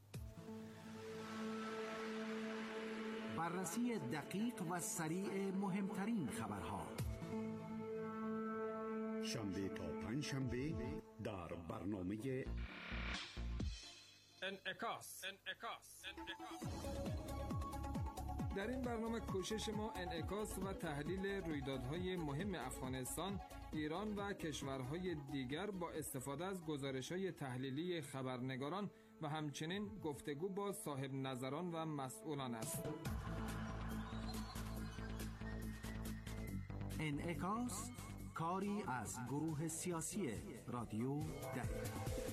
بررسی دقیق و سریع مهمترین خبرها، شنبه تا پنج شنبه در برنامه انعکاس. در این برنامه کوشش ما انعکاس و تحلیل رویدادهای مهم افغانستان، ایران و کشورهای دیگر با استفاده از گزارش‌های تحلیلی خبرنگاران و همچنین گفتگو با صاحب نظران و مسئولان است. انعکاس، کاری از گروه سیاسی رادیو دری.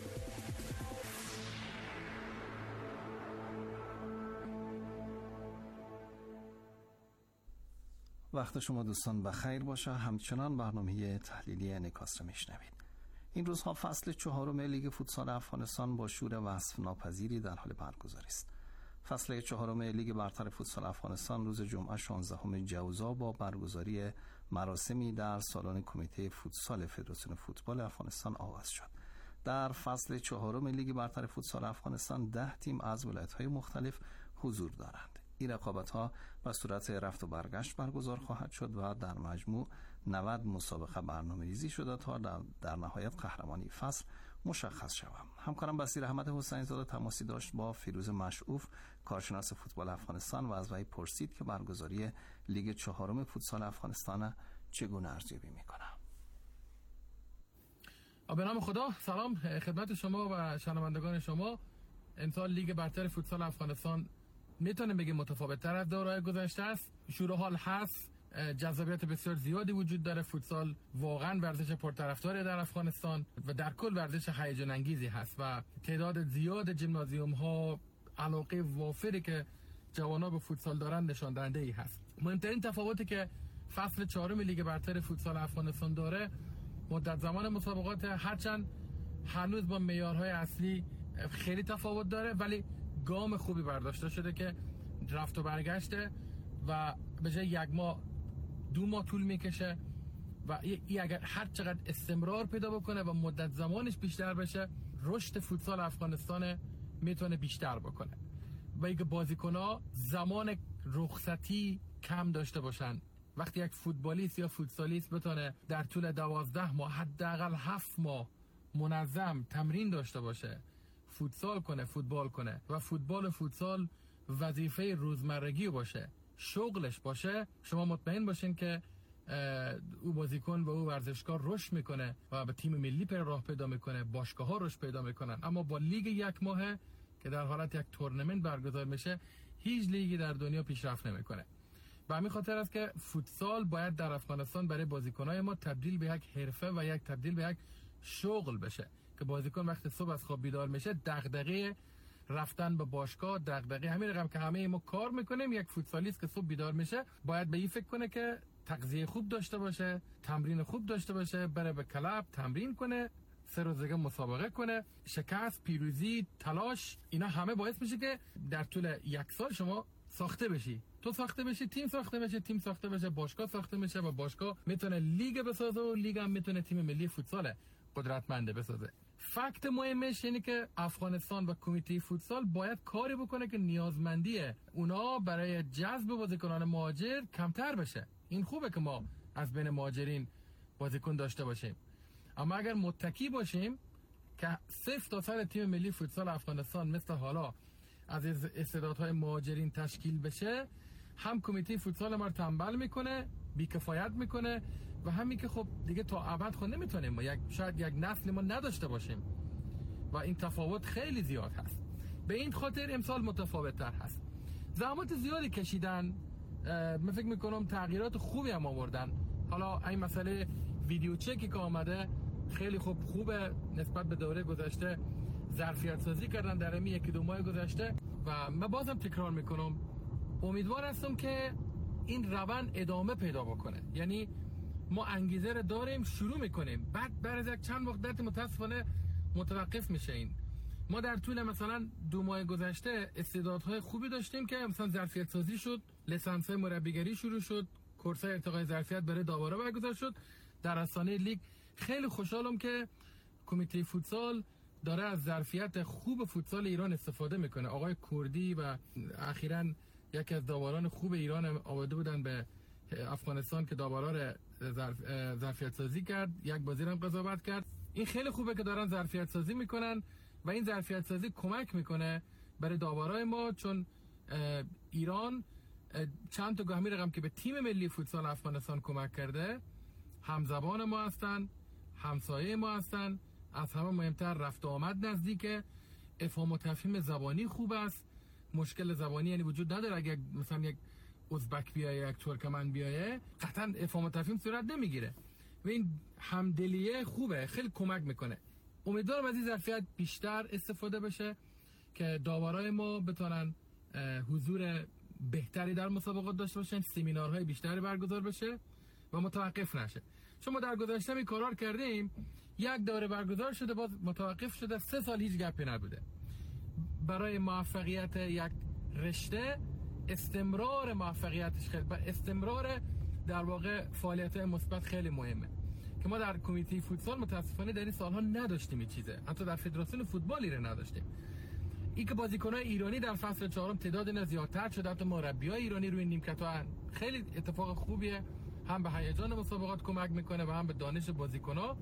وقت شما دوستان بخیر باشه. همچنان برنامه تحلیلی انعکاس را میشنوید. این روزها فصل چهارم لیگ فوتسال افغانستان با شور وصف ناپذیری در حال برگزاری است. فصل چهارم لیگ برتر فوتسال افغانستان روز جمعه شانزدهم جوزا با برگزاری مراسمی در سالن کمیته فوتسال فدراسیون فوتبال افغانستان آغاز شد. در فصل چهارم لیگ برتر فوتسال افغانستان ده تیم از ولایت‌های مختلف حضور دارند. این رقابت‌ها به صورت رفت و برگشت برگزار خواهد شد و در مجموع نود مسابقه برنامه‌ریزی شده تا در, در نهایت قهرمانی فصل مشخص شود. همکارم بصیر احمد حسینی زاده تماسی داشت با فیروز مشعوف، کارشناس فوتبال افغانستان، و از وی پرسید که برگزاری لیگ چهارم فوتسال افغانستان چگونه ارزیابی می‌کنه. به نام خدا، سلام خدمت شما و شنوندگان شما. امسال لیگ برتر فوتسال افغانستان میتونیم بگیم متفاوت تر از دوره‌های گذشته است. شور و حال هست، جذابیت بسیار زیادی وجود داره. فوتسال واقعا ورزش پرطرفداری در افغانستان و در کل ورزش هیجان انگیزی هست و تعداد زیاد جیمنازیوم ها علاقه وافری که جوانان به فوتسال دارن نشان دهنده ای هست. مهمترین تفاوتی که فصل چهارم لیگ برتر فوتسال افغانستان داره مدت زمان مسابقات، هرچند هنوز با معیارهای اصلی خیلی تفاوت داره، ولی گام خوبی برداشته شده که رفت و برگشته و به جای یک ماه دو ماه طول میکشه و ای اگر هر چقدر استمرار پیدا بکنه و مدت زمانش بیشتر بشه، رشد فوتسال افغانستان میتونه بیشتر بکنه و اینکه بازیکن‌ها زمان رخصتی کم داشته باشن. وقتی یک فوتبالیست یا فوتسالیست بتونه در طول دوازده ماه حداقل هفت ماه منظم تمرین داشته باشه، فوتسال کنه، فوتبال کنه و فوتبال و فوتسال وظیفه روزمرگی باشه، شغلش باشه، شما مطمئن باشین که او بازیکن و او ورزشکار رشد میکنه و به تیم ملی پر راه پیدا میکنه، باشگاه ها رشد پیدا میکنن. اما با لیگ یک ماهه که در حالت یک تورنمنت برگزار میشه، هیچ لیگی در دنیا پیشرفت نمیکنه. به همین خاطر است که فوتسال باید در افغانستان برای بازیکنای ما تبدیل به یک حرفه و یک تبدیل به یک شغل بشه که بازیکن وقتی صبح از خواب بیدار میشه، دغدغه رفتن به باشگاه، دغدغه همین رقم که همه ما کار میکنیم، یک فوتسالیست که صبح بیدار میشه باید به این فکر کنه که تغذیه خوب داشته باشه، تمرین خوب داشته باشه، بره به کلب تمرین کنه، سه روز دیگه مسابقه کنه. شکست، پیروزی، تلاش، اینا همه باعث میشه که در طول یک سال شما ساخته بشی، تو ساخته بشی، تیم ساخته بشه، تیم ساخته بشه، باشگاه ساخته بشه و باشگاه میتونه لیگ بسازه و لیگ هم میتونه تیم ملی فوتسال قدرتمنده بسازه. فکت مهمش اینه که افغانستان و کمیته فوتسال باید کاری بکنه که نیازمندی اونا برای جذب بازیکنان مهاجر کمتر بشه. این خوبه که ما از بین مهاجرین بازیکن داشته باشیم، اما اگر متکی باشیم که صفر تا صد تیم ملی فوتسال افغانستان مثل حالا از استعدادهای مهاجرین تشکیل بشه، هم کمیته فوتسال ما رو تنبل میکنه، بیکفایت میکنه و همین که خب دیگه تا ابد خود نمیتونیم ما یک شاید یک نسل ما نداشته باشیم و این تفاوت خیلی زیاد هست. به این خاطر امسال متفاوت تر هست. زحمات زیادی کشیدن، من فکر میکنم تغییرات خوبی هم آوردن. حالا این مسئله ویدیو چکی که آمده خیلی خوب خوبه، نسبت به دوره گذشته ظرفیت سازی کردن در این یکی دو ماه گذشته و من بازم تکرار میکنم امیدوار هستم که این روند ادامه پیدا بکنه. یعنی ما انگیزه رو داریم، شروع میکنیم، بعد بعد از یک چند وقت متاسفانه متوقف میشه. این ما در طول مثلا دو ماه گذشته استعدادهای خوبی داشتیم که مثلا ظرفیت سازی شد، لیسانس مربیگری شروع شد، کورس‌های ارتقای ظرفیت برای داورا برگزار شد در استانه لیگ. خیلی خوشحالم که کمیته فوتسال داره از ظرفیت خوب فوتسال ایران استفاده میکنه. آقای کردی و اخیراً یکی از داوران خوب ایران آورده بودن به افغانستان که داورا رو ظرف... ظرفیت سازی کرد، یک بازی هم قضاوت کرد. این خیلی خوبه که دارن ظرفیت سازی میکنن و این ظرفیت سازی کمک میکنه برای داورای ما، چون ایران چند تا گاهی رقم که به تیم ملی فوتسال افغانستان کمک کرده، همزبان ما هستن، همسایه ما هستن، از همه مهمتر رفت و آمد نزدیکه، افهام و تفهیم زبانی خوب است، مشکل زبانی یعنی وجود نداره. اگه مثلا یک ازبک بیایه، یک ترکمن بیایه، قطعا افهام و تفهیم صورت نمیگیره و این همدلیه خوبه، خیلی کمک میکنه. امیدوارم از این ظرفیت بیشتر استفاده بشه که داورای ما بتونن حضور بهتری در مسابقات داشته باشن، سمینارهای بیشتری برگزار بشه و متوقف نشه. چون ما در گذشته می کارار کردیم، یک دوره برگزار شده باز متوقف شده، سه سال هیچ گپی نبوده. برای موفقیت یک رشته استمرار موفقیتش خیلی استمرار در واقع فعالیت مثبت خیلی مهمه که ما در کمیته فوتسال متاسفانه در این سالها نداشتیم. این چیزه حتی در فدراسیون فوتبال رو نداشتیم. این که بازیکن‌های ایرانی در فصل چهارم تعداد اینا زیادتر شده، حتی مربیای ایرانی روی نیمکت‌ها خیلی اتفاق خوبیه، هم به هیجان مسابقات کمک میکنه و هم به دانش بازیکن‌ها.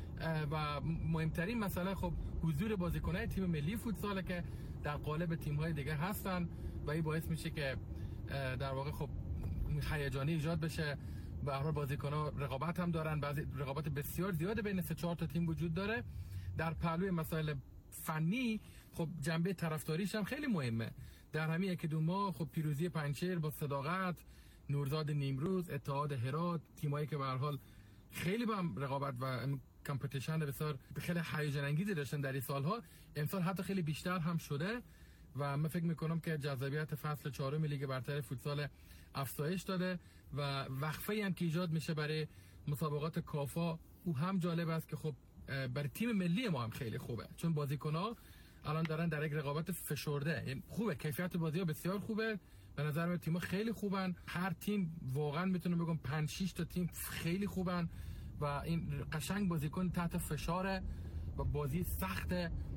و مهمترین مسئله خب حضور بازیکن‌های تیم ملی فوتسال که در قالب تیم‌های دیگه هستن و این باعث میشه که در واقع خب هیجانی ایجاد بشه. به هر حال بازیکن‌ها رقابت هم دارن، بعضی رقابت بسیار زیاده بین سه چهار تا تیم وجود داره. در پهلوی مسائل فنی خب جنبه طرفداریش هم خیلی مهمه. در همین یک دو ماه خب پیروزی پنجشیر با صداقت، نورزاد نیمروز، اتحاد هرات، تیمایی که به هر حال خیلی با هم رقابت و کامپتیشن بسیار خیلی هیجان انگیزی داشتن در این سالها، امسال حتی خیلی بیشتر هم شده و من فکر میکنم که جذابیت فصل چهارم لیگ برتر فوتسال افزایش داده و وقفه‌ای هم که ایجاد میشه برای مسابقات کافا او هم جالب است که خب برای تیم ملی ما هم خیلی خوبه، چون بازیکن‌ها الان دارن در یک رقابت فشرده، یعنی خوبه، کیفیت بازی‌ها بسیار خوبه، به نظر من تیم‌ها خیلی خوبن، هر تیم واقعا میتونم بگم پنج شش تا تیم خیلی خوبن و این قشنگ بازیکن تحت فشاره و بازی سخت،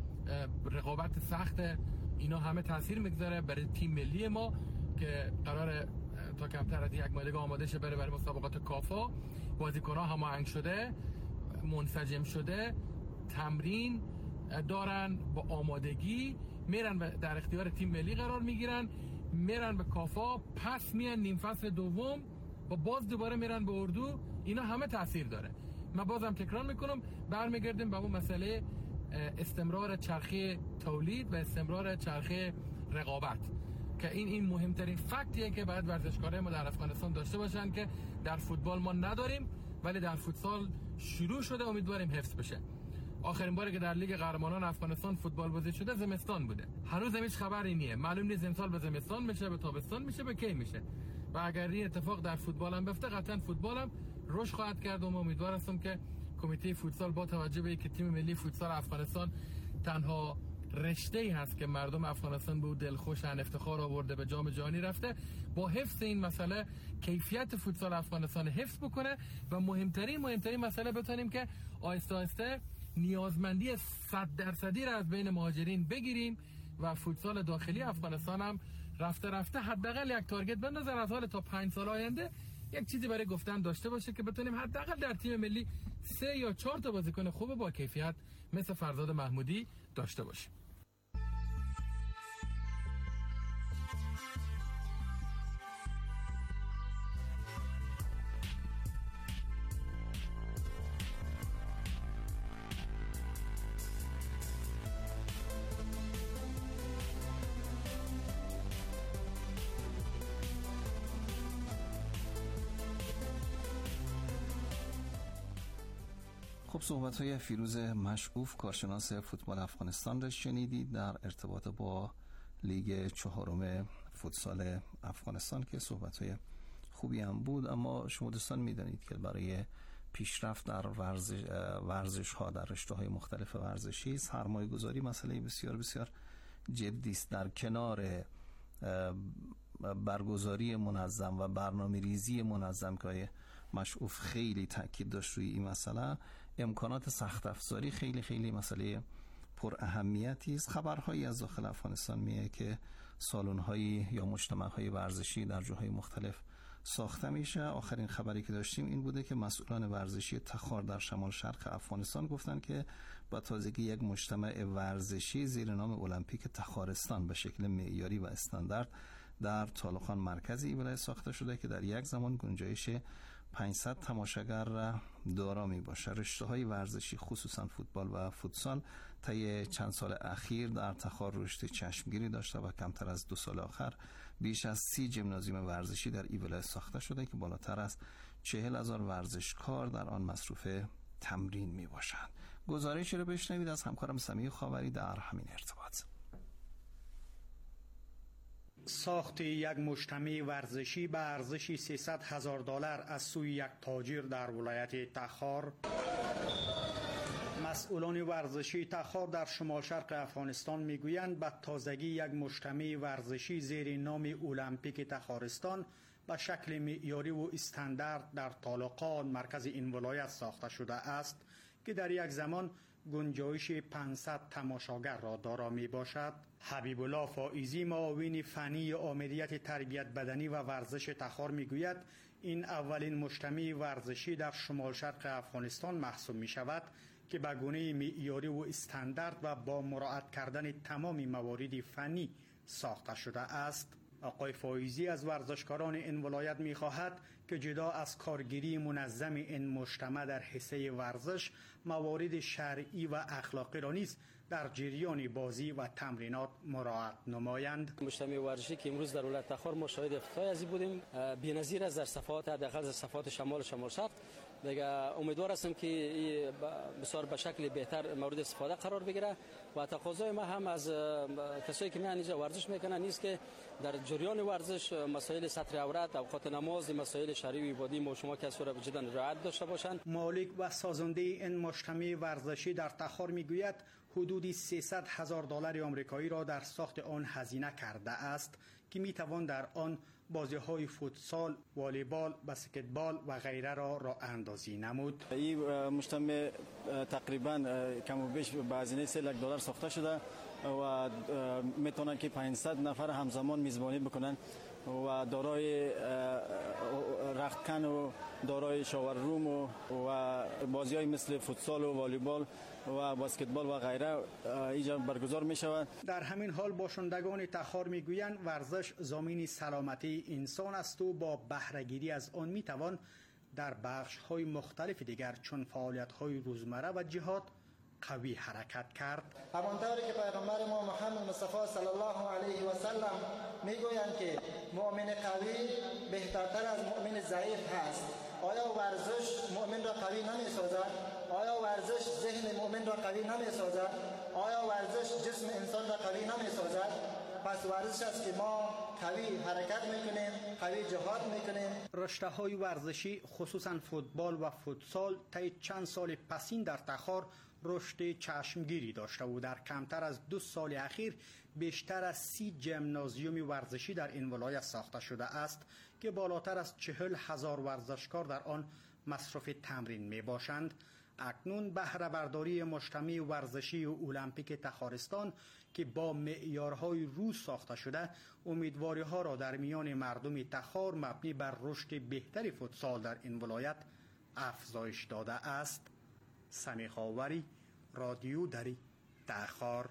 رقابت سخت، اینا همه تاثیر میگذاره برای تیم ملی ما که قراره تا کمتر از یک ماه دیگه آماده شه بره برای مسابقات کافا. بازیکن‌ها هماهنگ شده، منسجم شده، تمرین دارن، با آمادگی میرن و در اختیار تیم ملی قرار میگیرن، میرن به کافا، پس میان نیم فصل دوم و باز دوباره میرن به اردو. اینا همه تاثیر داره. من بازم تکرار میکنم، برمیگردیم به اون مسئله استمرار چرخه تولید و استمرار چرخه رقابت که این این مهمترین فکتیه که باید ورزشکارای ما در افغانستان داشته باشن که در فوتبال ما نداریم ولی در فوتسال شروع شده، امیدواریم حفظ بشه. آخرین باری که در لیگ قهرمانان افغانستان فوتبال بازی شده زمستان بوده، هنوز هیچ خبری نیه، معلوم نیست امسال به زمستان میشه، به تابستان میشه، به کی میشه. و اگر این اتفاق در فوتبال هم بیفته قطعا فوتبال هم رشد خواهد کرد و من امیدوار هستم که کمیته فوتسال با توجه به اینکه تیم ملی فوتسال افغانستان تنها رشته‌ای هست که مردم افغانستان به او دلخوشن، افتخار آورده، به جام جهانی رفته، با حفظ این مسئله کیفیت فوتسال افغانستان حفظ بکنه و مهمترین مهمترین مسئله بتونیم که آهسته آهسته نیازمندی صد درصدی را از بین مهاجرین بگیریم و فوتسال داخلی افغانستان هم رفته رفته حداقل یک تارگت به نظر از حال تا پنج سال آینده یک چیزی برای گفتن داشته باشه که بتونیم حداقل در تیم ملی سه یا چهار تا بازیکن خوب با کیفیت مثل فرزاد محمودی داشته باشیم. خب صحبت های فیروز مشعوف کارشناس فوتبال افغانستان را شنیدید در ارتباط با لیگ چهارم فوتسال افغانستان که صحبت های خوبی هم بود. اما شما دوستان میدانید که برای پیشرفت در ورزش, ورزش ها در رشته های مختلف ورزشی سرمایه گذاری مسئله بسیار بسیار جدی است. در کنار برگزاری منظم و برنامه ریزی منظم که مشعوف خیلی تاکید داشت روی این مسئله، امکانات سخت افزاری خیلی خیلی مسئله پر اهمیتی است. خبرهایی از داخل افغانستان میه که سالن‌هایی یا مجتمع‌های ورزشی در جاهای مختلف ساخته میشه. آخرین خبری که داشتیم این بوده که مسئولان ورزشی تخار در شمال شرق افغانستان گفتن که با تازگی یک مجتمع ورزشی زیر نام المپیک تخارستان به شکل معیاری و استاندارد در طالقان مرکز این ولایت ساخته شده که در یک زمان گنجایش پانصد تماشاگر را دارا می باشه. رشته‌های ورزشی خصوصا فوتبال و فوتسال طی چند سال اخیر در تخار رشد چشمگیری داشته و کمتر از دو سال آخر بیش از سی ژیمنازیوم ورزشی در این ولایت ساخته شده که بالاتر از چهل هزار ورزشکار در آن مصروف تمرین می باشند. گزارشی رو بشنوید از همکارم سمیع خاوری در همین ارتباط. ساخت یک مجتمع ورزشی به ارزش سیصد هزار دلار از سوی یک تاجر در ولایت تخار. مسئولان ورزشی تخار در شمال شرق افغانستان میگویند به تازگی یک مجتمع ورزشی زیر نام المپیک تخارستان به شکل معیاری و استاندارد در طالقان مرکز این ولایت ساخته شده است که در یک زمان گنجایش پانصد تماشاگر را دارا می باشد. حبیب الله فائزی، معاون فنی عاملیت تربیت بدنی و ورزش تخار می گوید این اولین مجتمع ورزشی در شمال شرق افغانستان محسوب می شود که به گونه معیاری و استاندارد و با مراعات کردن تمام موارد فنی ساخته شده است. آقای فائزی از ورزشکاران این ولایت می خواهد که جدا از کارگیری منظم این مجتمع در حصه ورزش، موارد شرعی و اخلاقی را نیز در جریان بازی و تمرینات مراعات نمایند. مجتمع ورزشی که امروز در ولایت تخار ما شاهد افتتاح ازی بودیم، بی‌نظیر از در صفحات حداقل از صفحات شمال شمال شرق. دیگه امیدوار هستم که بسیار به شکل بهتر مورد استفاده قرار بگیره و تقاضای ما هم از کسایی که میان اینجا ورزش میکنن نیست که در جریان ورزش مسائل سطر عورت، اوقات نماز، مسائل شرعی و عبادی ما شما کسا را جدا رعایت داشته باشند. مالک و سازنده این مجتمع ورزشی در تخار میگوید حدود سیصد هزار دلار آمریکایی را در ساخت آن هزینه کرده است که میتوان در آن بازی‌های فوتسال، والیبال، بسکتبال و غیره را راه اندازی نمود. این مجتمع تقریبا کم و بیش به هزینه سه لک دلار ساخته شده و میتونن که پانصد نفر همزمان میزبانی بکنن و دارای رختکن و دارای شاور روم و, و بازی‌های مثل فوتسال و والیبال و بسکتبال و غیره اینجا برگزار می شود. در همین حال باشندگان تخار می گویند ورزش ضامن سلامتی انسان است و با بهره‌گیری از آن می توان در بخش‌های مختلف دیگر چون فعالیت‌های روزمره و جهاد قوی حرکت کرد. همانطوری که پیغمبر ما محمد مصطفی صلی الله علیه و سلم میگویند که مؤمن قوی بهترتر از مؤمن ضعیف هست. آیا ورزش مؤمن را قوی نمی‌سازد؟ آیا ورزش ذهن مؤمن را قوی نمی‌سازد؟ آیا ورزش جسم انسان را قوی نمی‌سازد؟ پس ورزش است که ما قوی حرکت میکنیم، قوی جهاد میکنیم. رشته‌های ورزشی خصوصا فوتبال و فوتسال طی چند سال پسین در تخار رشد چشمگیری داشته و در کمتر از دو سال اخیر بیشتر از سی جمنازیوم ورزشی در این ولایت ساخته شده است که بالاتر از چهل هزار ورزشکار در آن مصروف تمرین می باشند. اکنون بهره برداری مجتمع ورزشی و المپیک تخارستان که با معیارهای روز ساخته شده امیدواری ها را در میان مردم تخار مبنی بر رشد بهتری فوتسال در این ولایت افزایش داده است. سمیح آوری، رادیو دری، تخار.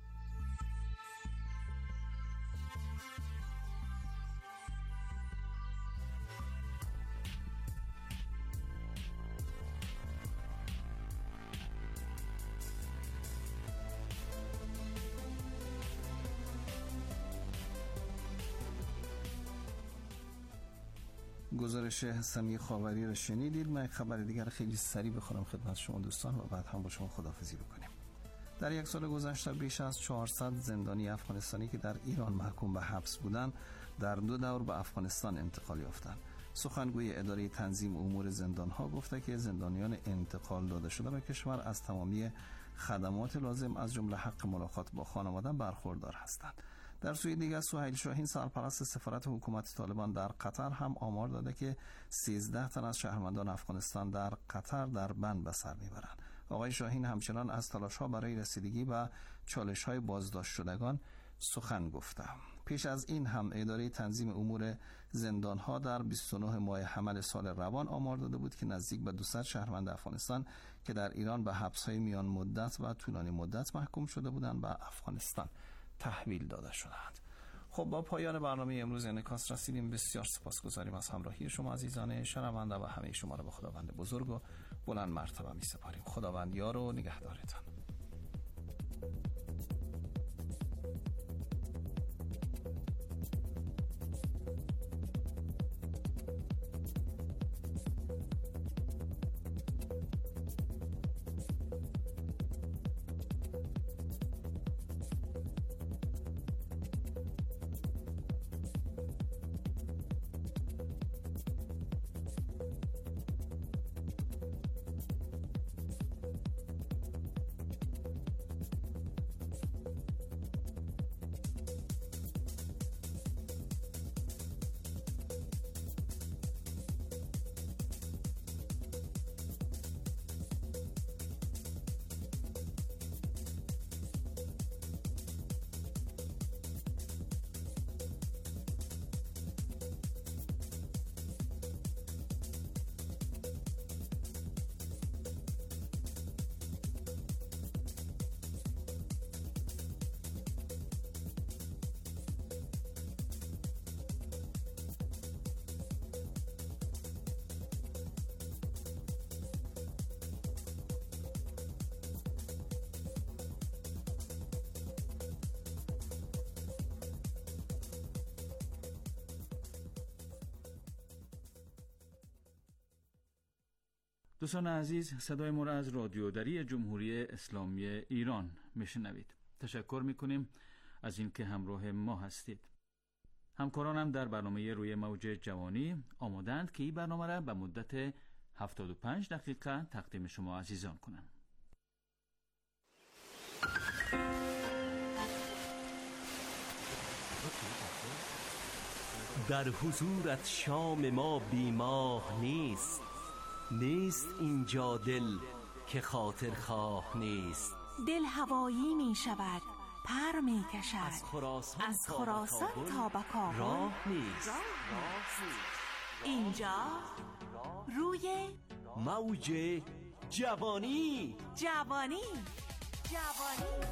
گزارش سمیح خاوری را شنیدید. من یک خبر دیگر خیلی سریع بخورم خدمت شما دوستان و بعد هم با شما خداحافظی بکنیم. در یک سال گذشته بیش از چهارصد زندانی افغانستانی که در ایران محکوم به حبس بودند در دو دور به افغانستان انتقال یافتند. سخنگوی اداره تنظیم امور زندانها گفته که زندانیان انتقال داده شده به کشور از تمامی خدمات لازم از جمله حق ملاقات با خانواده برخوردار هستند. در سوی دیگر سهیل شاهین سرپرست سفارت حکومت طالبان در قطر هم آمار داده که سیزده تن از شهروندان افغانستان در قطر در بند به سر میبرند. آقای شاهین همچنان از تلاش‌ها برای رسیدگی به چالش‌های بازداشت شدگان سخن گفته. پیش از این هم اداره تنظیم امور زندانها در بیست و نه ماه حمل سال روان آمار داده بود که نزدیک به دویست شهروند افغانستان که در ایران به حبس‌های میان مدت و طولانی مدت محکوم شده بودند به افغانستان تحویل داده شدند. خب با پایان برنامه امروز انعکاس رسیدیم. بسیار سپاسگزاریم از همراهی شما عزیزان شنونده و همه شما را به خداوند بزرگ و بلند مرتبه می سپاریم. خداوند یار و نگهدارتان. دوستان عزیز، صدای ما را از رادیو دری جمهوری اسلامی ایران میشنوید. تشکر میکنیم از اینکه همراه ما هستید. همکارانم در برنامه روی موج جوانی آمادند که این برنامه را به مدت هفتاد و پنج دقیقه تقدیم شما عزیزان کنند. در حضورت شام ما بیماه نیست، نیست اینجا دل که خاطر خواه نیست. دل هوایی می شود، پر می کشد، از خراسان, از خراسان تا به کابل راه نیست. اینجا روی موج جوانی جوانی جوانی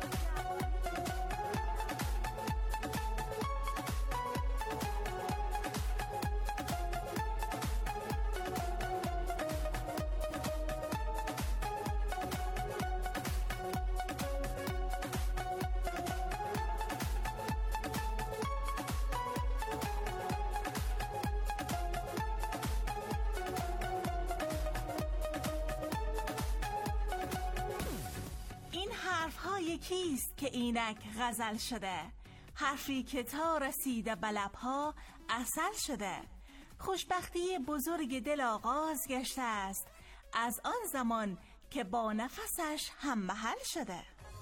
کیست که اینک غزل شده؟ حرفی که تا رسیده به لبها عسل شده. خوشبختی بزرگ دل آغاز گشته است از آن زمان که با نفسش هم محل شده.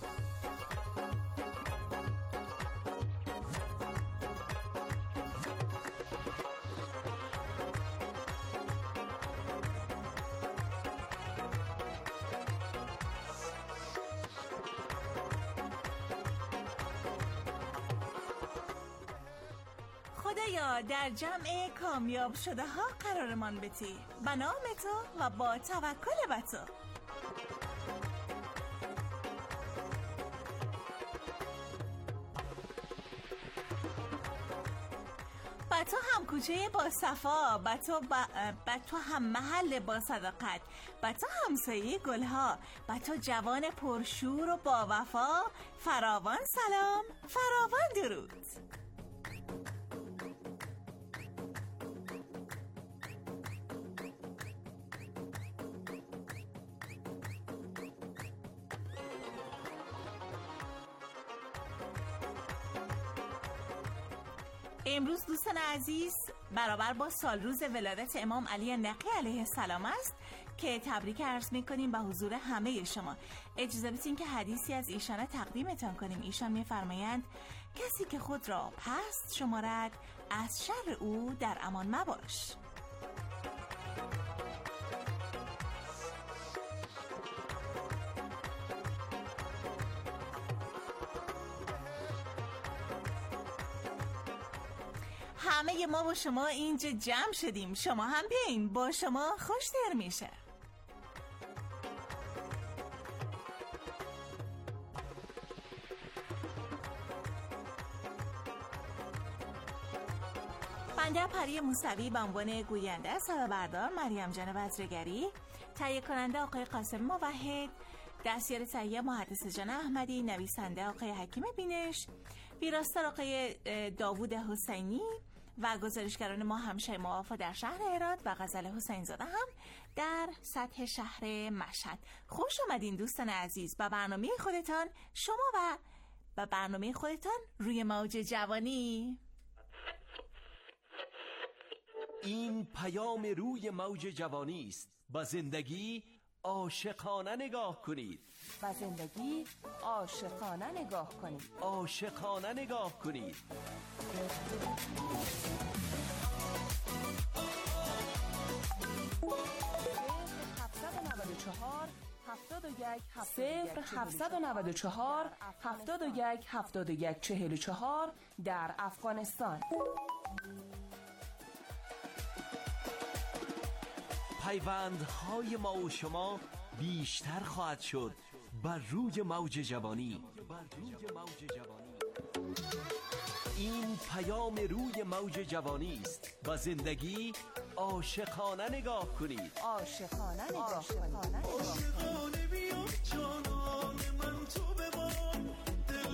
خدایا در جمع کامیاب شده ها قرارمان بتی، به نام تو و با توکل به تو. با تو هم کوچه با صفا، با تو, با تو هم محل با صداقت، با تو همسایه گلها، با تو جوان پرشور و با وفا. فراوان سلام، فراوان درود. امروز دوستان عزیز برابر با سالروز ولادت امام علی نقی علیه السلام است که تبریک عرض میکنیم به حضور همه شما. اجازه بدین که حدیثی از ایشان تقدیمتان کنیم. ایشان میفرمایند کسی که خود را پست شمارد از شر او در امان مباش. همه ما با شما اینجا جمع شدیم، شما هم بیاین، با شما خوشتر میشه. بنده پری موسوی به عنوان گوینده، صدابردار مریم جان بزرگری، تهیه کننده آقای قاسم موحد، دستیار تهیه محدث جان احمدی، نویسنده آقای حکیم بینش، ویراستار آقای داوود حسینی و گزارشگران ما همشه موافا در شهر هرات و غزل حسین زاده هم در سطح شهر مشهد. خوش آمدین دوستان عزیز به برنامه خودتان، شما و به برنامه خودتان روی موج جوانی. این پیام روی موج جوانی است. با زندگی عاشقانه نگاه کنید. با زندگی عاشقانه نگاه کنید. عاشقانه نگاه کنید. صفر هفتصد و نود و چهار هفتاد و یک هفتاد و یک چهل و چهار در افغانستان. پیوندهای ما و شما بیشتر خواهد شد بر روی موج جوانی. این پیام روی موج جوانی است. با زندگی عاشقانه نگاه کنید. عاشقانه نگاه کنید. عاشقانه بیا جانان من تو به